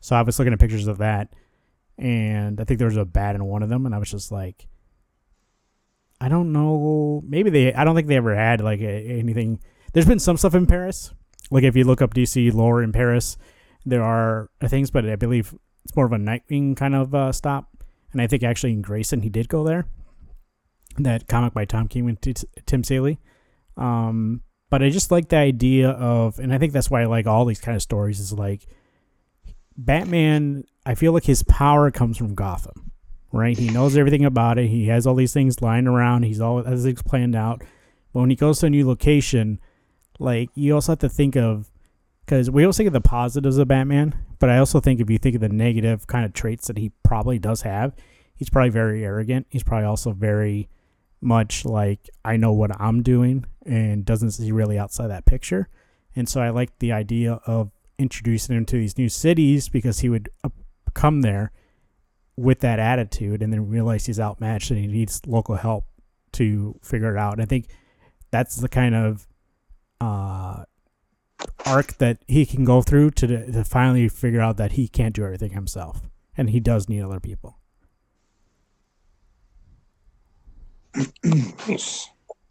So I was looking at pictures of that, and I think there was a bat in one of them, and I was just like, I don't know. I don't think they ever had like anything. There's been some stuff in Paris. Like if you look up DC lore in Paris, there are things, but I believe it's more of a Nightwing kind of stop. And I think actually in Grayson, he did go there. That comic by Tom King and Tim Saley. But I just like the idea of, and I think that's why I like all these kind of stories, is like Batman, I feel like his power comes from Gotham, right? He knows everything about it. He has all these things lying around. He's all has things planned out. But when he goes to a new location, like you also have to think of, because we always think of the positives of Batman, but I also think if you think of the negative kind of traits that he probably does have, he's probably very arrogant. He's probably also very much like, I know what I'm doing, and doesn't see really outside that picture. And so I like the idea of introducing him to these new cities, because he would come there with that attitude and then realize he's outmatched and he needs local help to figure it out. And I think that's the kind of arc that he can go through to finally figure out that he can't do everything himself, and he does need other people. Nice.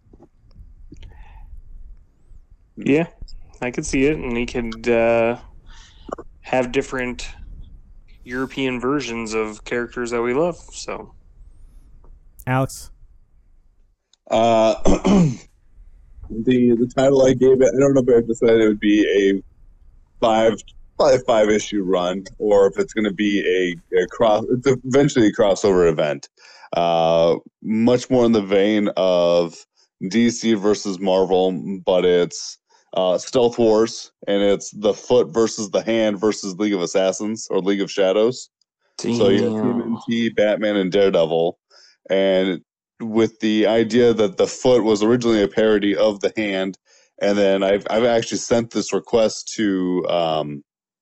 Yeah, I could see it, and he could have different European versions of characters that we love. So, Alex, the title I gave it, I don't know if I decided it would be probably a 5-issue run, or if it's going to be it's eventually a crossover event. Much more in the vein of DC versus Marvel, but it's Stealth Wars, and it's the Foot versus the Hand versus League of Assassins or League of Shadows. damn. So you have TMNT, Batman, and Daredevil, and with the idea that the Foot was originally a parody of the Hand, and then I've actually sent this request to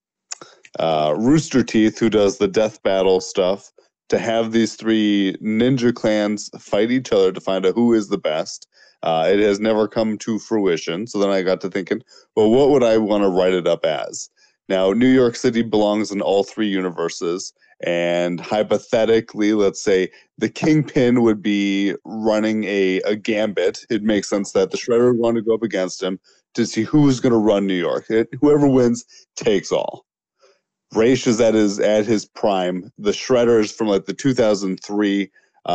Rooster Teeth, who does the Death Battle stuff, to have these 3 ninja clans fight each other to find out who is the best. It has never come to fruition. So then I got to thinking, well, what would I want to write it up as? Now, New York City belongs in all 3 universes. And hypothetically, let's say the Kingpin would be running a gambit. It makes sense that the Shredder would want to go up against him to see who's going to run New York. Whoever wins takes all. Raish is at his prime. The Shredder is from like the 2003,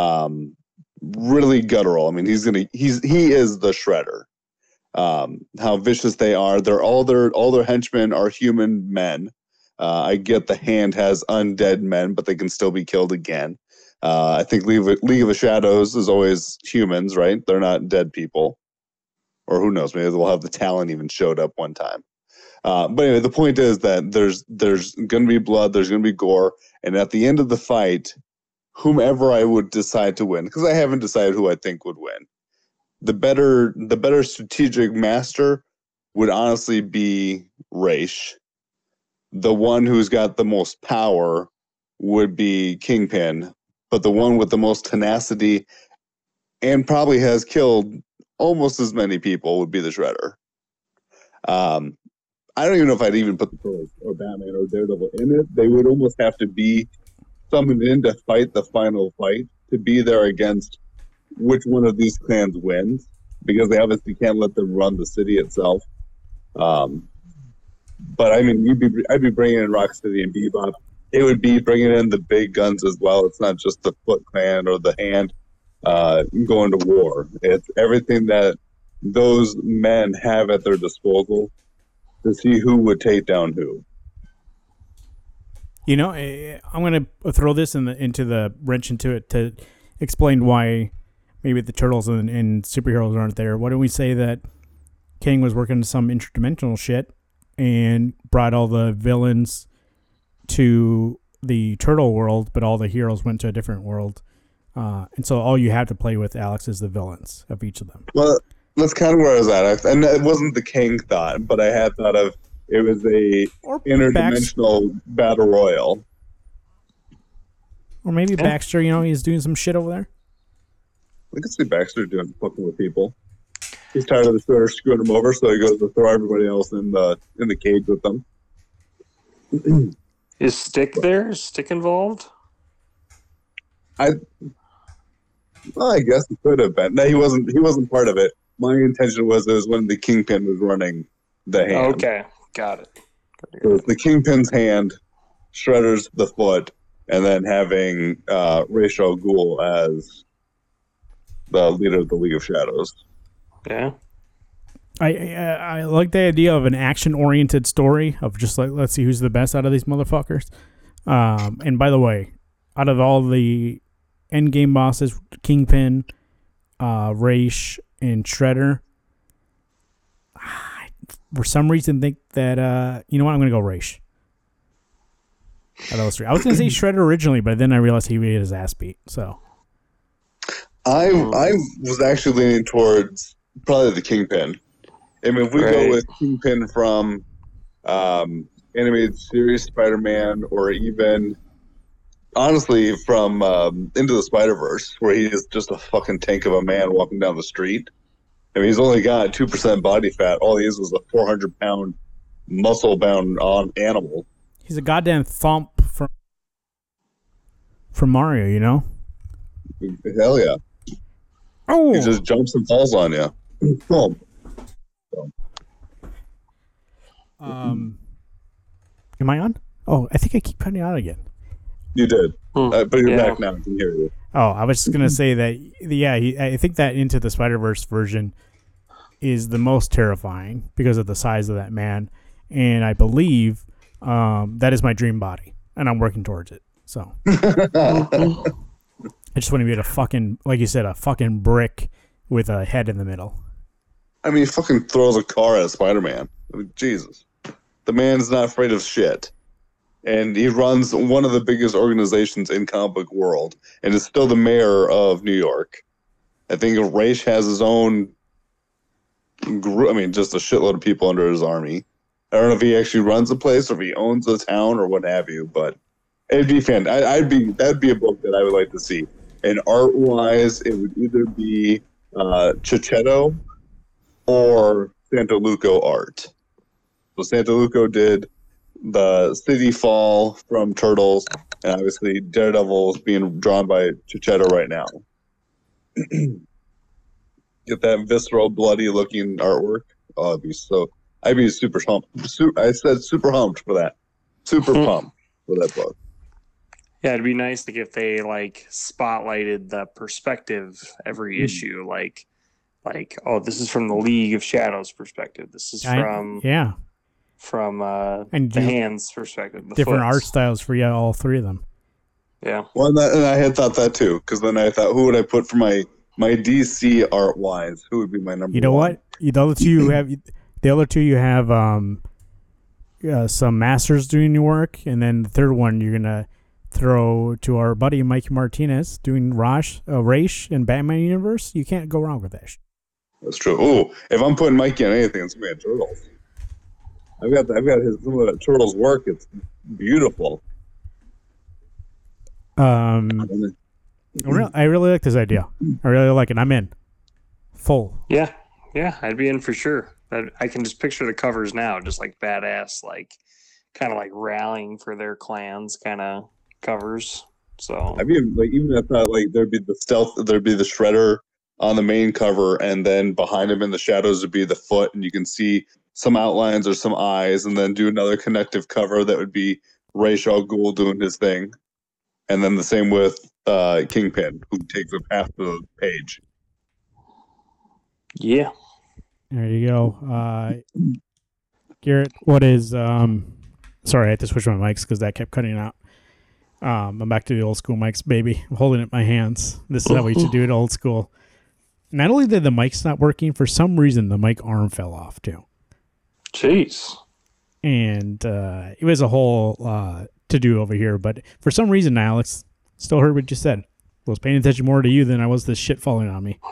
really guttural. I mean, he is the Shredder. How vicious they are. All their henchmen are human men. I get the Hand has undead men, but they can still be killed again. I think League of Shadows is always humans, right? They're not dead people. Or who knows? Maybe they'll have the Talon even showed up one time. But anyway, the point is that there's going to be blood, there's going to be gore, and at the end of the fight, whomever I would decide to win, because I haven't decided who I think would win, the better strategic master would honestly be Raish. The one who's got the most power would be Kingpin, but the one with the most tenacity and probably has killed almost as many people would be the Shredder. I don't even know if I'd even put the Turtles or Batman or Daredevil in it. They would almost have to be summoned in to fight the final fight, to be there against which one of these clans wins, because they obviously can't let them run the city itself. But I mean, I'd be bringing in Rocksteady and Bebop. It would be bringing in the big guns as well. It's not just the Foot Clan or the Hand going to war. It's everything that those men have at their disposal to see who would take down who. You know, I'm going to throw this into the wrench into it to explain why maybe the Turtles and superheroes aren't there. Why don't we say that King was working on some interdimensional shit and brought all the villains to the turtle world, but all the heroes went to a different world. And so all you have to play with, Alex, is the villains of each of them. Well, that's kind of where I was at. And it wasn't the King thought, but I had thought of it was a interdimensional battle royal. Or maybe Baxter, he's doing some shit over there. I could see Baxter doing fucking with people. He's tired of the Shredder screwing him over, so he goes to throw everybody else in the cage with them. Is Stick there? Is Stick involved? Well, I guess it could have been. No, he wasn't. He wasn't part of it. My intention was it was when the Kingpin was running the hand. Okay, got it. So it's the Kingpin's hand, Shredder's the foot, and then having Ra's al Ghul as the leader of the League of Shadows. Yeah. I like the idea of an action-oriented story of just like, let's see who's the best out of these motherfuckers. And by the way, out of all the endgame bosses, Kingpin, Ra's, and Shredder, I, for some reason, think that, you know what, I'm going to go Ra's. Out of those three. I was going to say Shredder originally, but then I realized he would get his ass beat, so. I was actually leaning towards probably the Kingpin. I mean, if we go with Kingpin from animated series Spider-Man, or even, honestly, from Into the Spider-Verse, where he is just a fucking tank of a man walking down the street. I mean, he's only got 2% body fat. All he is was a 400-pound, muscle-bound animal. He's a goddamn thump from Mario, you know? Hell yeah. Oh! He just jumps and falls on you. Thump. Am I on? Oh, I think I keep cutting out again. You did. But you're back now. I can hear you. Oh, I was just going to say that, yeah, I think that Into the Spider-Verse version is the most terrifying because of the size of that man. And I believe that is my dream body. And I'm working towards it. So. I just want to be a fucking, like you said, a fucking brick with a head in the middle. I mean, he fucking throws a car at Spider-Man. I mean, Jesus. The man's not afraid of shit. And he runs one of the biggest organizations in comic book world, and is still the mayor of New York. I think Ra's has his own group. I mean, just a shitload of people under his army. I don't know if he actually runs the place or if he owns the town or what have you, but it'd be fantastic. That'd be a book that I would like to see. And art-wise, it would either be Checchetto or Santaluco art. So Santaluco did the City Fall from Turtles, and obviously Daredevil is being drawn by Checchetto right now. Get that visceral, bloody-looking artwork. Oh, I'd be super humped. I said super humped for that. Super pumped for that book. Yeah, it'd be nice if they like spotlighted the perspective every issue, like, oh, this is from the League of Shadows perspective. This is from and the hands perspective. The different foots. art styles for all three of them. Yeah. Well, and I had thought that too, because then I thought, who would I put for my DC art wise? Who would be my number? You know one? what? The other two you have some masters doing your work, and then the third one you're gonna throw to our buddy Mikey Martinez doing Ra's and Batman universe. You can't go wrong with that. That's true. Oh, if I'm putting Mikey on anything, it's gonna be on Turtles. I've got some of that Turtles work. It's beautiful. I really like this idea. I really like it. I'm in. Full. Yeah, I'd be in for sure. I can just picture the covers now, just like badass, like kind of like rallying for their clans kind of covers. So I mean, like, even if not, like, there'd be the Shredder on the main cover, and then behind him in the shadows would be the foot, and you can see some outlines or some eyes, and then do another connective cover that would be Ra's al Ghul doing his thing, and then the same with Kingpin, who takes up half the page. yeah. There you go. Garrett, what is sorry, I had to switch my mics because that kept cutting out. I'm back to the old school mics, baby. I'm holding it in my hands. This is how we should do it old school. Not only did the mic's not working, for some reason the mic arm fell off too. Jeez. And it was a whole to do over here, but for some reason, Alex, still heard what you said. I was paying attention more to you than I was this shit falling on me.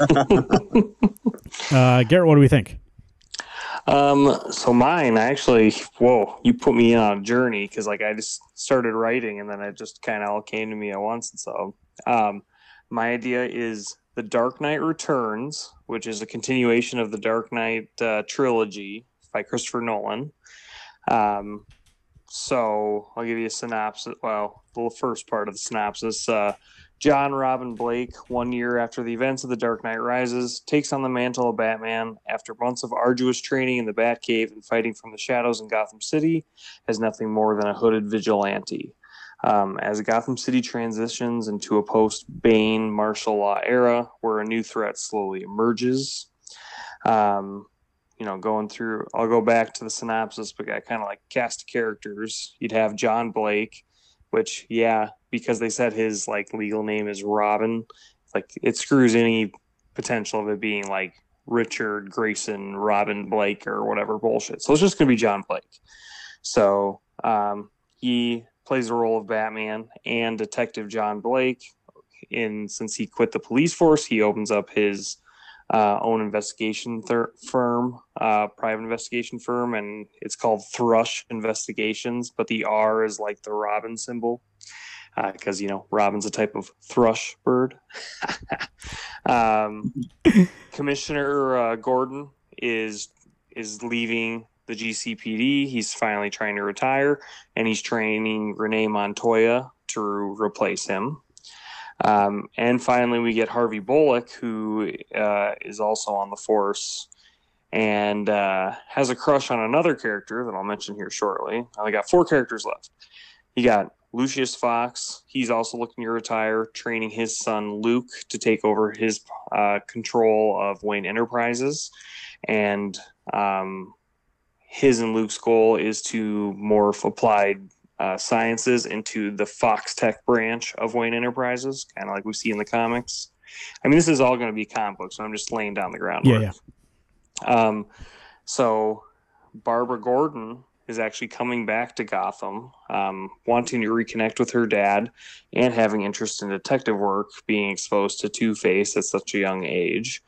Garrett, what do we think? So mine actually, you put me on a journey because like I just started writing and then it just kind of all came to me at once. And so, my idea is The Dark Knight Returns, which is a continuation of the Dark Knight trilogy by Christopher Nolan. So I'll give you a synopsis. Well, the first part of the synopsis. John Robin Blake, 1 year after the events of The Dark Knight Rises, takes on the mantle of Batman after months of arduous training in the Batcave and fighting from the shadows in Gotham City as nothing more than a hooded vigilante. As Gotham City transitions into a post-Bane martial law era where a new threat slowly emerges. Going through, I'll go back to the synopsis, but I kind of like cast of characters. You'd have John Blake, which, because they said his like legal name is Robin, like it screws any potential of it being like Richard Grayson, Robin Blake, or whatever bullshit. So it's just gonna be John Blake. So he plays the role of Batman and Detective John Blake. Since he quit the police force, he opens up his own investigation firm, private investigation firm, and it's called Thrush Investigations, but the R is like the Robin symbol because Robin's a type of thrush bird. Commissioner Gordon is leaving the GCPD. He's finally trying to retire, and he's training Renee Montoya to replace him. And finally, we get Harvey Bullock, who is also on the force and has a crush on another character that I'll mention here shortly. I only got 4 characters left. You got Lucius Fox. He's also looking to retire, training his son Luke to take over his control of Wayne Enterprises. And his and Luke's goal is to morph applied sciences into the Fox Tech branch of Wayne Enterprises, kind of like we see in the comics. I mean, this is all going to be comic books, so I'm just laying down the groundwork. Yeah. So Barbara Gordon is actually coming back to Gotham, wanting to reconnect with her dad and having interest in detective work, being exposed to Two-Face at such a young age.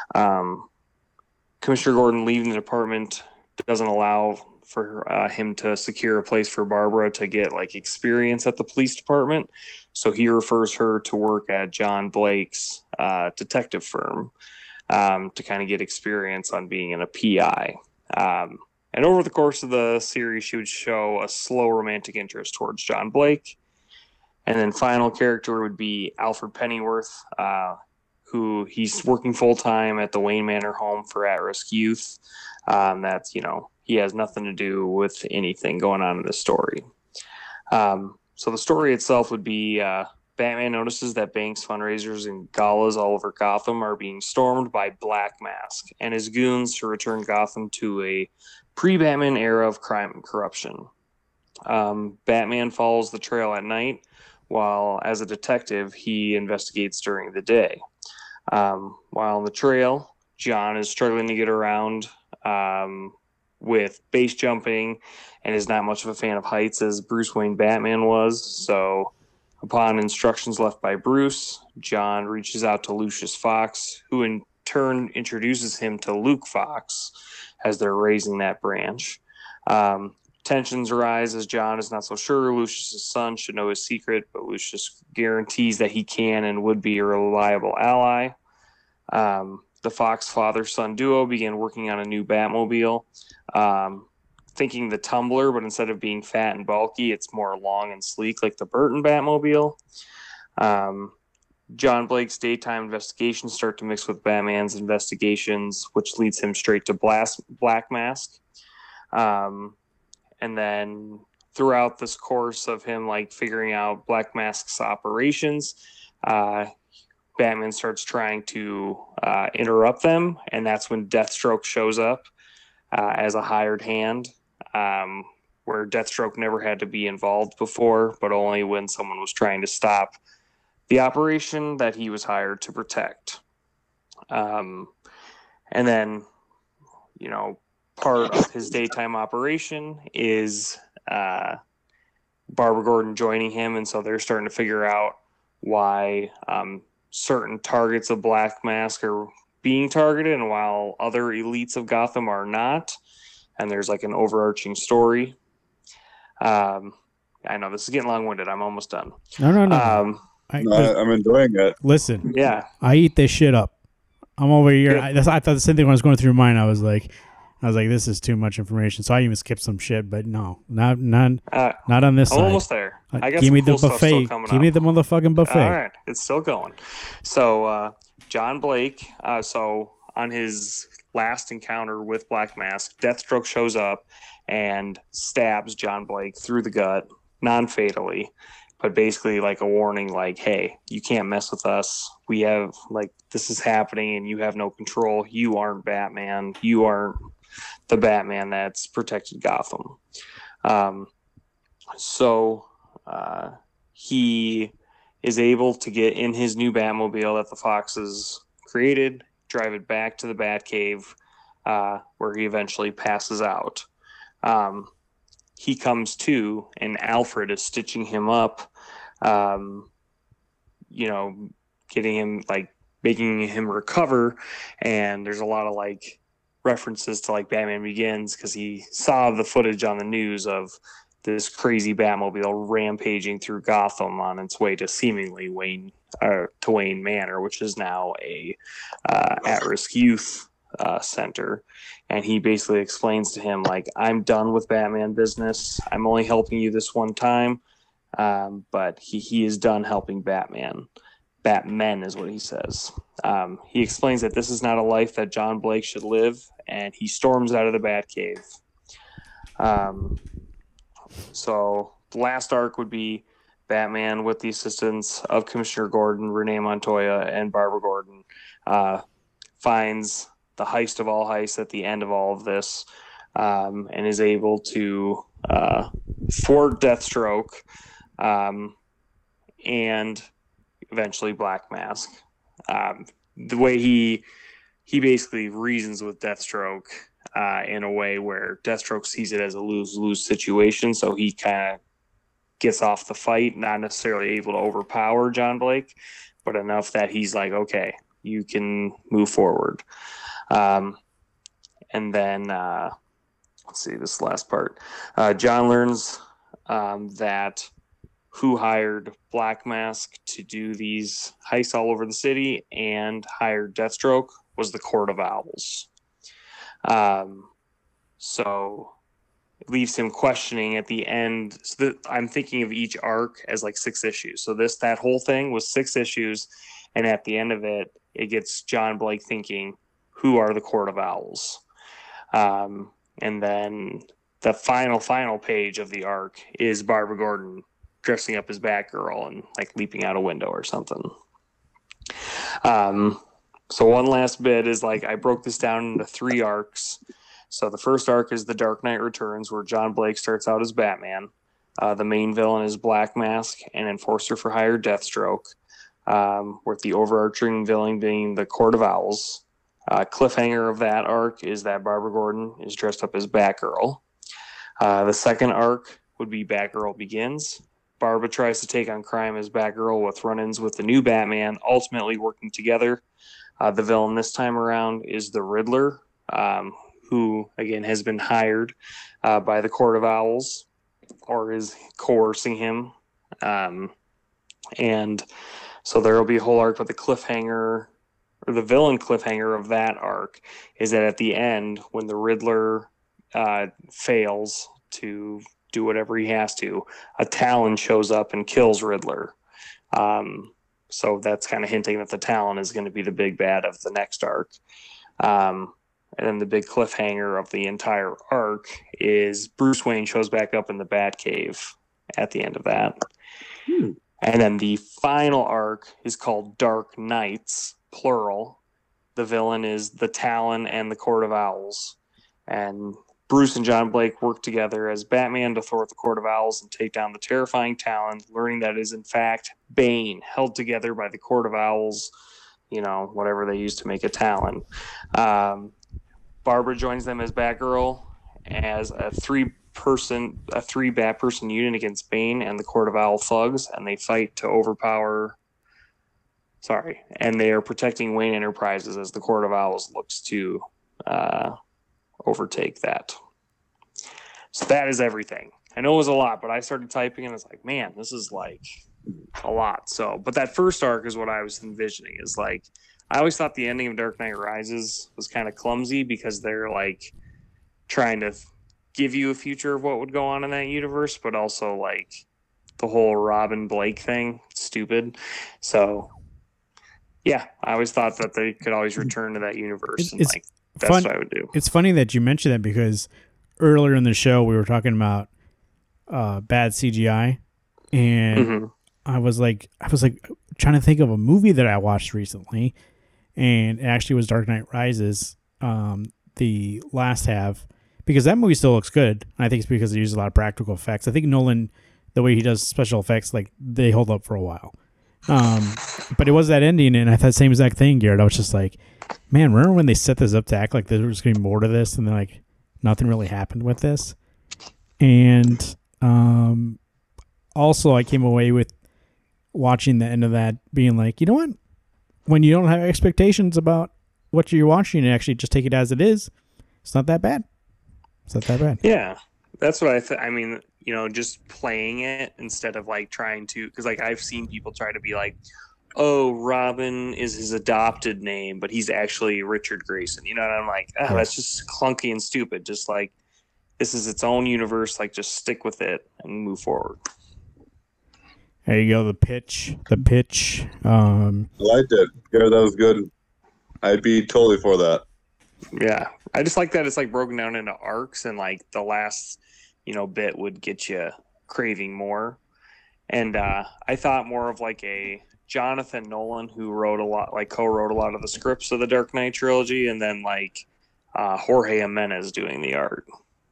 Commissioner Gordon leaving the department doesn't allow for him to secure a place for Barbara to get like experience at the police department. So he refers her to work at John Blake's detective firm to kind of get experience on being in a PI. And over the course of the series, she would show a slow romantic interest towards John Blake. And then final character would be Alfred Pennyworth, who he's working full-time at the Wayne Manor home for at-risk youth. That's, he has nothing to do with anything going on in this story. So the story itself would be Batman notices that Banks fundraisers and galas all over Gotham are being stormed by Black Mask and his goons to return Gotham to a pre-Batman era of crime and corruption. Batman follows the trail at night, while as a detective, he investigates during the day. While on the trail, John is struggling to get around with base jumping and is not much of a fan of heights as Bruce Wayne Batman was. So upon instructions left by Bruce, John reaches out to Lucius Fox, who in turn introduces him to Luke Fox as they're raising that branch. Tensions arise as John is not so sure Lucius' son should know his secret, but Lucius guarantees that he can and would be a reliable ally. The Fox father-son duo began working on a new Batmobile, thinking the Tumbler, but instead of being fat and bulky, it's more long and sleek like the Burton Batmobile. John Blake's daytime investigations start to mix with Batman's investigations, which leads him straight to Black Mask. And then throughout this course of him like figuring out Black Mask's operations, Batman starts trying to interrupt them, and that's when Deathstroke shows up as a hired hand, where Deathstroke never had to be involved before, but only when someone was trying to stop the operation that he was hired to protect. And then, part of his daytime operation is Barbara Gordon joining him, and so they're starting to figure out why certain targets of Black Mask are being targeted and while other elites of Gotham are not. And there's like an overarching story. I know this is getting long-winded. I'm almost done. No. I'm enjoying it. Listen. Yeah. I eat this shit up. I'm over here. I thought the same thing when I was going through mine. I was like, I was like, this is too much information. So I even skipped some shit, but no, not on this I'm side. almost there. I got Give some me cool the stuff still buffet. coming Give me up. the motherfucking buffet. All right, it's still going. So John Blake. So on his last encounter with Black Mask, Deathstroke shows up and stabs John Blake through the gut, non-fatally, but basically like a warning, like, hey, you can't mess with us. We have, like, this is happening and you have no control. You aren't Batman. You aren't the Batman that's protected Gotham. So he is able to get in his new Batmobile that the Foxes created, drive it back to the Batcave, where he eventually passes out. He comes to, and Alfred is stitching him up, getting him, like, making him recover. And there's a lot of, like, references to, like, Batman Begins, because he saw the footage on the news of this crazy Batmobile rampaging through Gotham on its way to seemingly Wayne Manor, which is now a at-risk youth center. And he basically explains to him, like, I'm done with Batman business. I'm only helping you this one time. But he is done helping Batman. Batmen is what he says. He explains that this is not a life that John Blake should live, and he storms out of the Batcave. So the last arc would be Batman, with the assistance of Commissioner Gordon, Renee Montoya, and Barbara Gordon, finds the heist of all heists at the end of all of this, and is able to thwart Deathstroke, and eventually Black Mask. The way he basically reasons with Deathstroke in a way where Deathstroke sees it as a lose-lose situation, so he kind of gets off the fight, not necessarily able to overpower John Blake, but enough that he's like, okay, you can move forward. And then, let's see, this last part. John learns that who hired Black Mask to do these heists all over the city and hired Deathstroke was the Court of Owls. So it leaves him questioning at the end. So I'm thinking of each arc as like 6 issues. So that whole thing was 6 issues. And at the end of it, it gets John Blake thinking, who are the Court of Owls? And then the final page of the arc is Barbara Gordon dressing up as Batgirl and like leaping out a window or something. So one last bit is, like, I broke this down into 3 arcs. So the first arc is The Dark Knight Returns, where John Blake starts out as Batman. The main villain is Black Mask and Enforcer for Hire Deathstroke, with the overarching villain being the Court of Owls. Cliffhanger of that arc is that Barbara Gordon is dressed up as Batgirl. The second arc would be Batgirl Begins. Barbara tries to take on crime as Batgirl with run-ins with the new Batman, ultimately working together. The villain this time around is the Riddler, who, again, has been hired by the Court of Owls, or is coercing him. And so there will be a whole arc, but the cliffhanger, or the villain cliffhanger of that arc, is that at the end, when the Riddler fails to do whatever he has to, a Talon shows up and kills Riddler. So that's kind of hinting that the Talon is going to be the big bad of the next arc. And then the big cliffhanger of the entire arc is Bruce Wayne shows back up in the Batcave at the end of that. And then the final arc is called Dark Knights, plural. The villain is the Talon and the Court of Owls. And Bruce and John Blake work together as Batman to thwart the Court of Owls and take down the terrifying Talon, learning that it is in fact Bane, held together by the Court of Owls, whatever they used to make a Talon. Barbara joins them as Batgirl as a 3 Bat-person unit against Bane and the Court of Owl thugs, and they fight to overpower... and they are protecting Wayne Enterprises as the Court of Owls looks to overtake that. So that is everything. I know it was a lot, but I started typing and I was like, man, this is like a lot. So, but that first arc is what I was envisioning, is like, I always thought the ending of Dark Knight Rises was kind of clumsy because they're like, trying to give you a future of what would go on in that universe, but also like the whole Robin Blake thing, stupid. So yeah, I always thought that they could always return to that universe, and like that's fun. what I would do. It's funny that you mentioned that because earlier in the show we were talking about bad CGI, and I was like trying to think of a movie that I watched recently, and it actually was Dark Knight Rises, the last half, because that movie still looks good. I think it's because they use a lot of practical effects. I think Nolan, the way he does special effects, like they hold up for a while. But it was that ending, and I thought the same exact thing, Garrett. I was just like, man, remember when they set this up to act like there was going to be more to this, and then like nothing really happened with this? And also I came away with watching the end of that being like, you know what? When you don't have expectations about what you're watching and actually just take it as it is, it's not that bad. It's not that bad. Yeah, that's what I mean, you know, just playing it instead of like trying to, because like I've seen people try to be like, oh, Robin is his adopted name, but he's actually Richard Grayson. You know, and I'm like, oh, that's just clunky and stupid. Just like, this is its own universe. Like, just stick with it and move forward. There you go. The pitch. I liked it. Yeah, that was good. I'd be totally for that. Yeah, I just like that it's like broken down into arcs, and like the last, you know, bit would get you craving more. And I thought more of like a Jonathan Nolan, who wrote a lot, like co-wrote a lot of the scripts of the Dark Knight trilogy, and then like Jorge Jimenez doing the art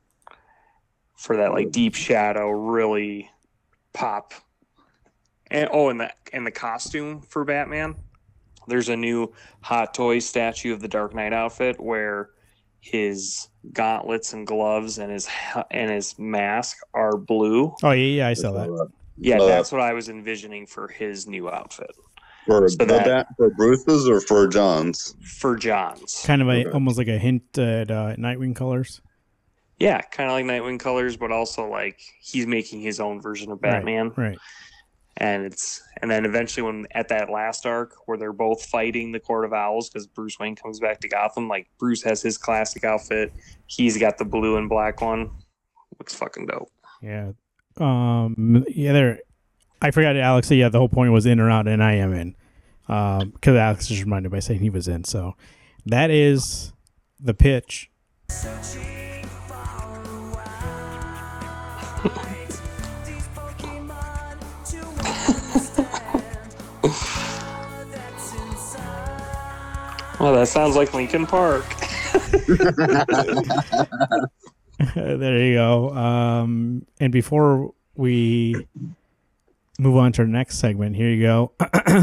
for that like Deep Shadow really pop. And and the costume for Batman. There's a new Hot Toys statue of the Dark Knight outfit where his gauntlets and gloves and his mask are blue. Oh yeah, I saw that. Yeah, that's what I was envisioning for his new outfit. For Bruce's or for John's? For John's. Kind of almost like a hint at Nightwing colors. Yeah, kind of like Nightwing colors, but also like he's making his own version of Batman. Right. And then eventually when at that last arc where they're both fighting the Court of Owls because Bruce Wayne comes back to Gotham, like Bruce has his classic outfit. He's got the blue and black one. Looks fucking dope. Yeah. I forgot, Alex. Yeah, the whole point was in or out, and I am in. Because Alex just reminded by saying he was in. So that is the pitch. Well, that sounds like Linkin Park. There you go. And before we move on to our next segment, here you go.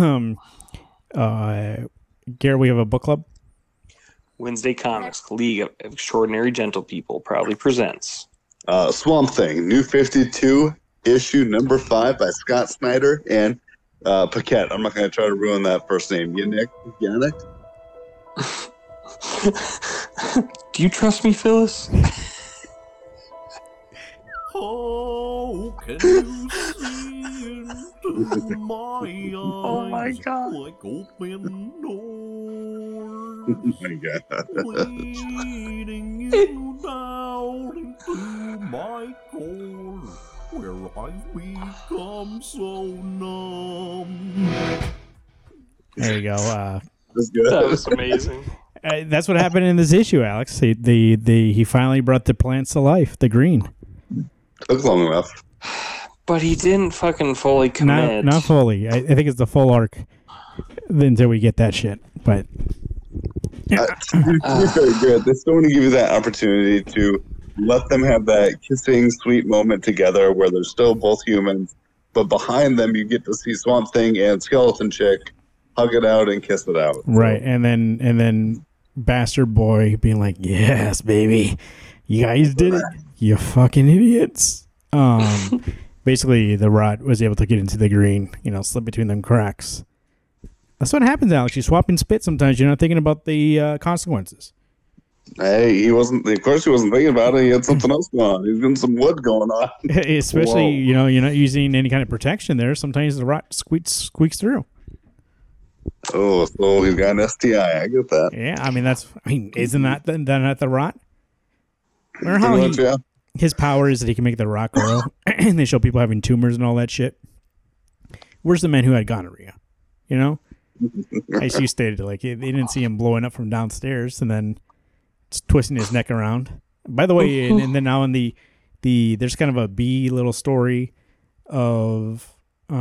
Garrett, we have a book club. Wednesday Comics, League of Extraordinary Gentle People, proudly presents Swamp Thing, New 52, issue number 5 by Scott Snyder and Paquette. I'm not going to try to ruin that first name. Yannick? Do you trust me, Phyllis? How can you see into my eyes? Oh my God. Like open doors. Oh my God. Leading you down into my core, where I've become so numb. There you go. That's good. That was amazing. That's what happened in this issue, Alex. He finally brought the plants to life, the green. Took long enough. But he didn't fucking fully commit. Not fully. I think it's the full arc until we get that shit. But To be very good. They still want to give you that opportunity to let them have that kissing, sweet moment together where they're still both humans, but behind them you get to see Swamp Thing and Skeleton Chick hug it out and kiss it out. right, and then Bastard Boy being like, "Yes, baby, you guys did it, you fucking idiots." Basically, the Rot was able to get into the green, slip between them cracks. That's what happens, Alex. You swap and spit sometimes. You're not thinking about the consequences. Hey, he wasn't. Of course, he wasn't thinking about it. He had something else going on. He's getting some wood going on. Especially, you're not using any kind of protection there. Sometimes the Rot squeaks through. Oh, so he's got an STI. I get that. Yeah, isn't that not the Rot? Remember how Pretty much, yeah. his power is that he can make the rock grow, and they show people having tumors and all that shit. Where's the man who had gonorrhea? You know, as you stated, like they didn't see him blowing up from downstairs and then just twisting his neck around. By the way, and then now in the there's kind of a B little story of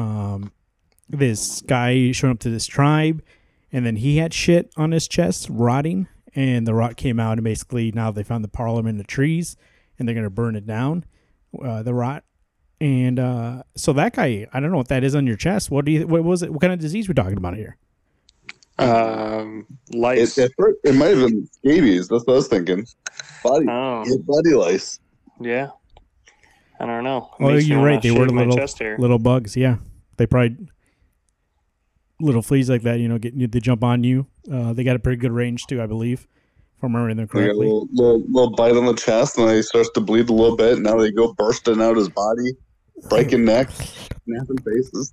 this guy showing up to this tribe, and then he had shit on his chest rotting, and the rot came out, and basically now they found the parliament in the trees, and they're gonna burn it down, the rot. And so that guy, I don't know what that is on your chest. What was it? What kind of disease we're talking about here? Lice. It might have been scabies. That's what I was thinking. Body lice. Yeah. I don't know. Oh, you're right. They were little little bugs. Yeah, they probably little fleas like that. You know, they jump on you. They got a pretty good range too, I believe, if I'm remembering them correctly. They got a little bite on the chest, and then he starts to bleed a little bit. And now they go bursting out his body, breaking necks, snapping faces.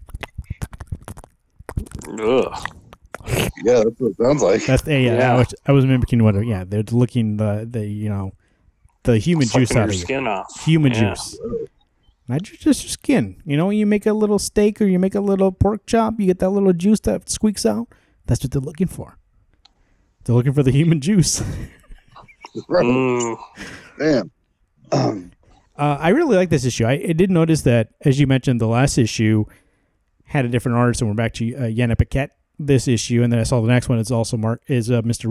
Ugh. Yeah, that's what it sounds like. That's Yeah. I was mimicking what. Yeah, they're looking the human juice Sucking out your of you. skin off. Human Yeah. juice. Not just your skin. You know, you make a little steak or you make a little pork chop, you get that little juice that squeaks out. That's what they're looking for. They're looking for the human juice. Mm. Damn. I really like this issue. I did notice that, as you mentioned, the last issue had a different artist, and we're back to Yana Paquette this issue, and then I saw the next one. It's also Mr.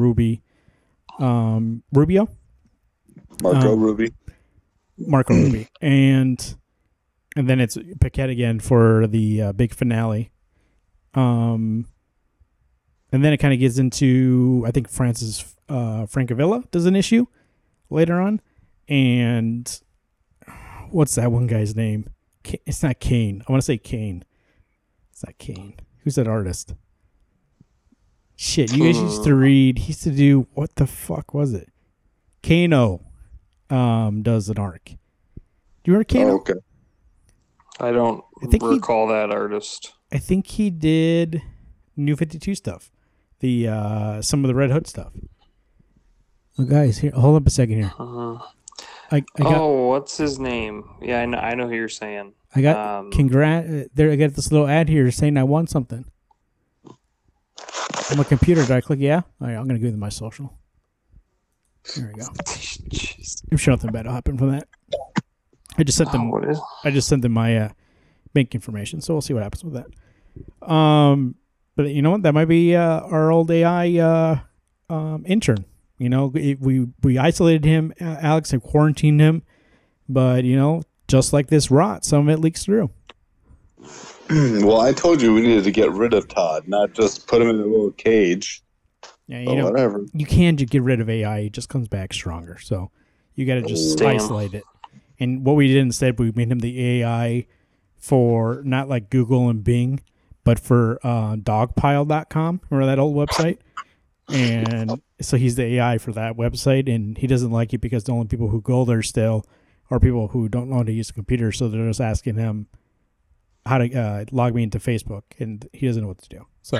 Rubio. Marco Ruby. Marco Ruby. And then it's Paquette again for the big finale. And then it kind of gets into, I think Francis Francavilla does an issue later on. And what's that one guy's name? It's not Kane. I want to say Kane. It's not Kane. Who's that artist? Shit, you guys used to read. He used to do, what the fuck was it? Kano does an arc. Do you remember Kano? Oh, okay. I don't recall that artist. I think he did New 52 stuff. The some of the Red Hood stuff. Oh, guys, here, hold up a second here. I got, what's his name? Yeah, I know who you're saying. I got there. I got this little ad here saying I won something. On my computer, did I click yeah? All right, I'm gonna give them my social. There we go. I'm sure nothing bad will happen from that. I just sent them. I just sent them my bank information, so we'll see what happens with that. But you know what? That might be our old AI intern. You know, we isolated him, Alex, and quarantined him. But you know, just like this rot, some of it leaks through. Well, I told you we needed to get rid of Todd, not just put him in a little cage. Yeah, you know, whatever. You can get rid of AI; it just comes back stronger. So you got to just isolate it. And what we did instead, we made him the AI for not like Google and Bing, but for dogpile.com. Remember that old website? And so he's the AI for that website, and he doesn't like it because the only people who go there still are people who don't know how to use a computer. So they're just asking him how to log me into Facebook, and he doesn't know what to do. So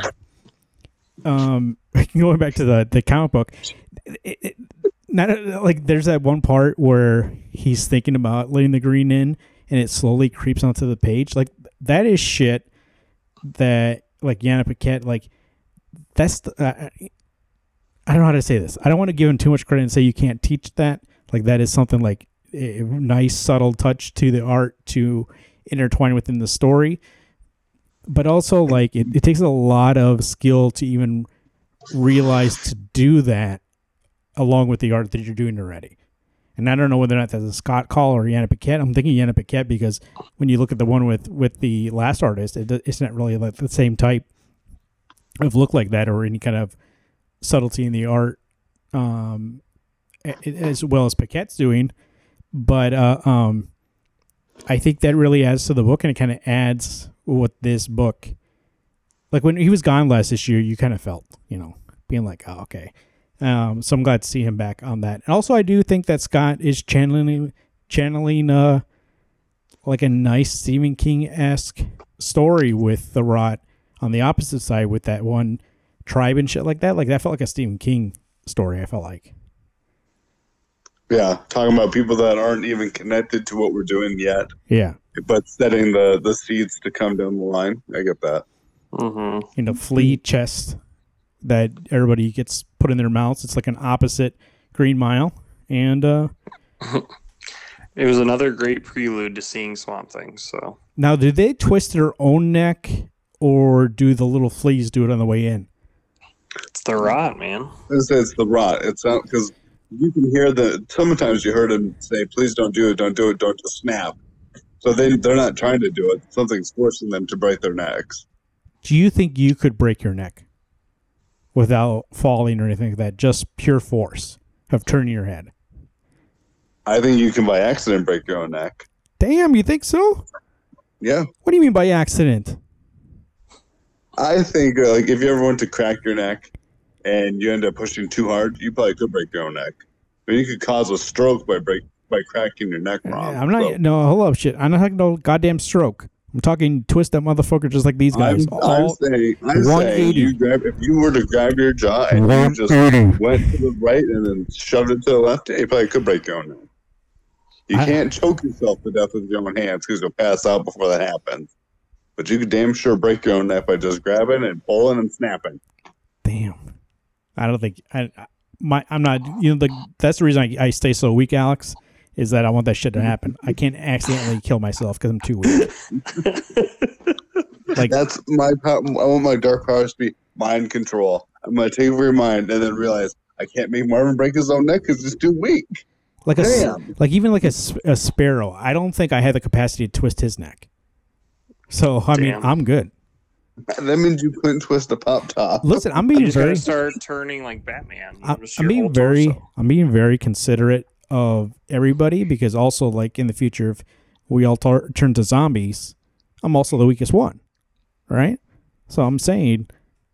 going back to the comic book, not like there's that one part where he's thinking about letting the green in, and it slowly creeps onto the page. Like that is shit that like Yana Paquette, like that's I don't know how to say this. I don't want to give him too much credit and say you can't teach that. Like that is something like a nice subtle touch to the art to intertwine within the story. But also like it takes a lot of skill to even realize to do that along with the art that you're doing already. And I don't know whether or not that's a Scott Call or Yana Paquette. I'm thinking Yana Paquette because when you look at the one with the last artist, it's not really like the same type of look like that or any kind of subtlety in the art as well as Paquette's doing. But I think that really adds to the book, and it kind of adds what this book, like when he was gone last issue, you kind of felt, you know, being like, oh, okay. So I'm glad to see him back on that. And also I do think that Scott is channeling like a nice Stephen King-esque story with the rot on the opposite side with that one tribe and shit like that. Like that felt like a Stephen King story, I felt like. Yeah, talking about people that aren't even connected to what we're doing yet, Yeah. but setting the seeds to come down the line. I get that. Mm-hmm. Flea chest that everybody gets put in their mouths. It's like an opposite Green Mile. And It was another great prelude to seeing Swamp Thing. So now, do they twist their own neck, or do the little fleas do it on the way in? it's the rot, man. It's the rot. It's not because you can hear sometimes you heard him say, "Please don't do it, don't do it, don't just snap." So they're not trying to do it. Something's forcing them to break their necks. Do you think you could break your neck without falling or anything like that? Just pure force of turning your head. I think you can by accident break your own neck. Damn, you think so? Yeah. What do you mean by accident? I think like if you ever went to crack your neck and you end up pushing too hard, you probably could break your own neck. But you could cause a stroke by cracking your neck wrong. I'm not. No, hold up, shit. I'm not talking no goddamn stroke. I'm talking twist that motherfucker just like these guys. I'm saying if you were to grab your jaw and you just went to the right and then shoved it to the left, you probably could break your own neck. You can't choke yourself to death with your own hands because you'll pass out before that happens. But you could damn sure break your own neck by just grabbing and pulling and snapping. Damn. I don't think I'm not. That's the reason I stay so weak, Alex. Is that I want that shit to happen. I can't accidentally kill myself because I'm too weak. Like that's my power. I want my dark powers to be mind control. I'm gonna take over your mind and then realize I can't make Marvin break his own neck because he's too weak. Like even a sparrow. I don't think I have the capacity to twist his neck. So I mean, I'm good. That means you couldn't twist a pop top. Listen, I'm being very start turning like Batman. I'm being very considerate of everybody because also like in the future if we all turn to zombies, I'm also the weakest one, right? So I'm saying,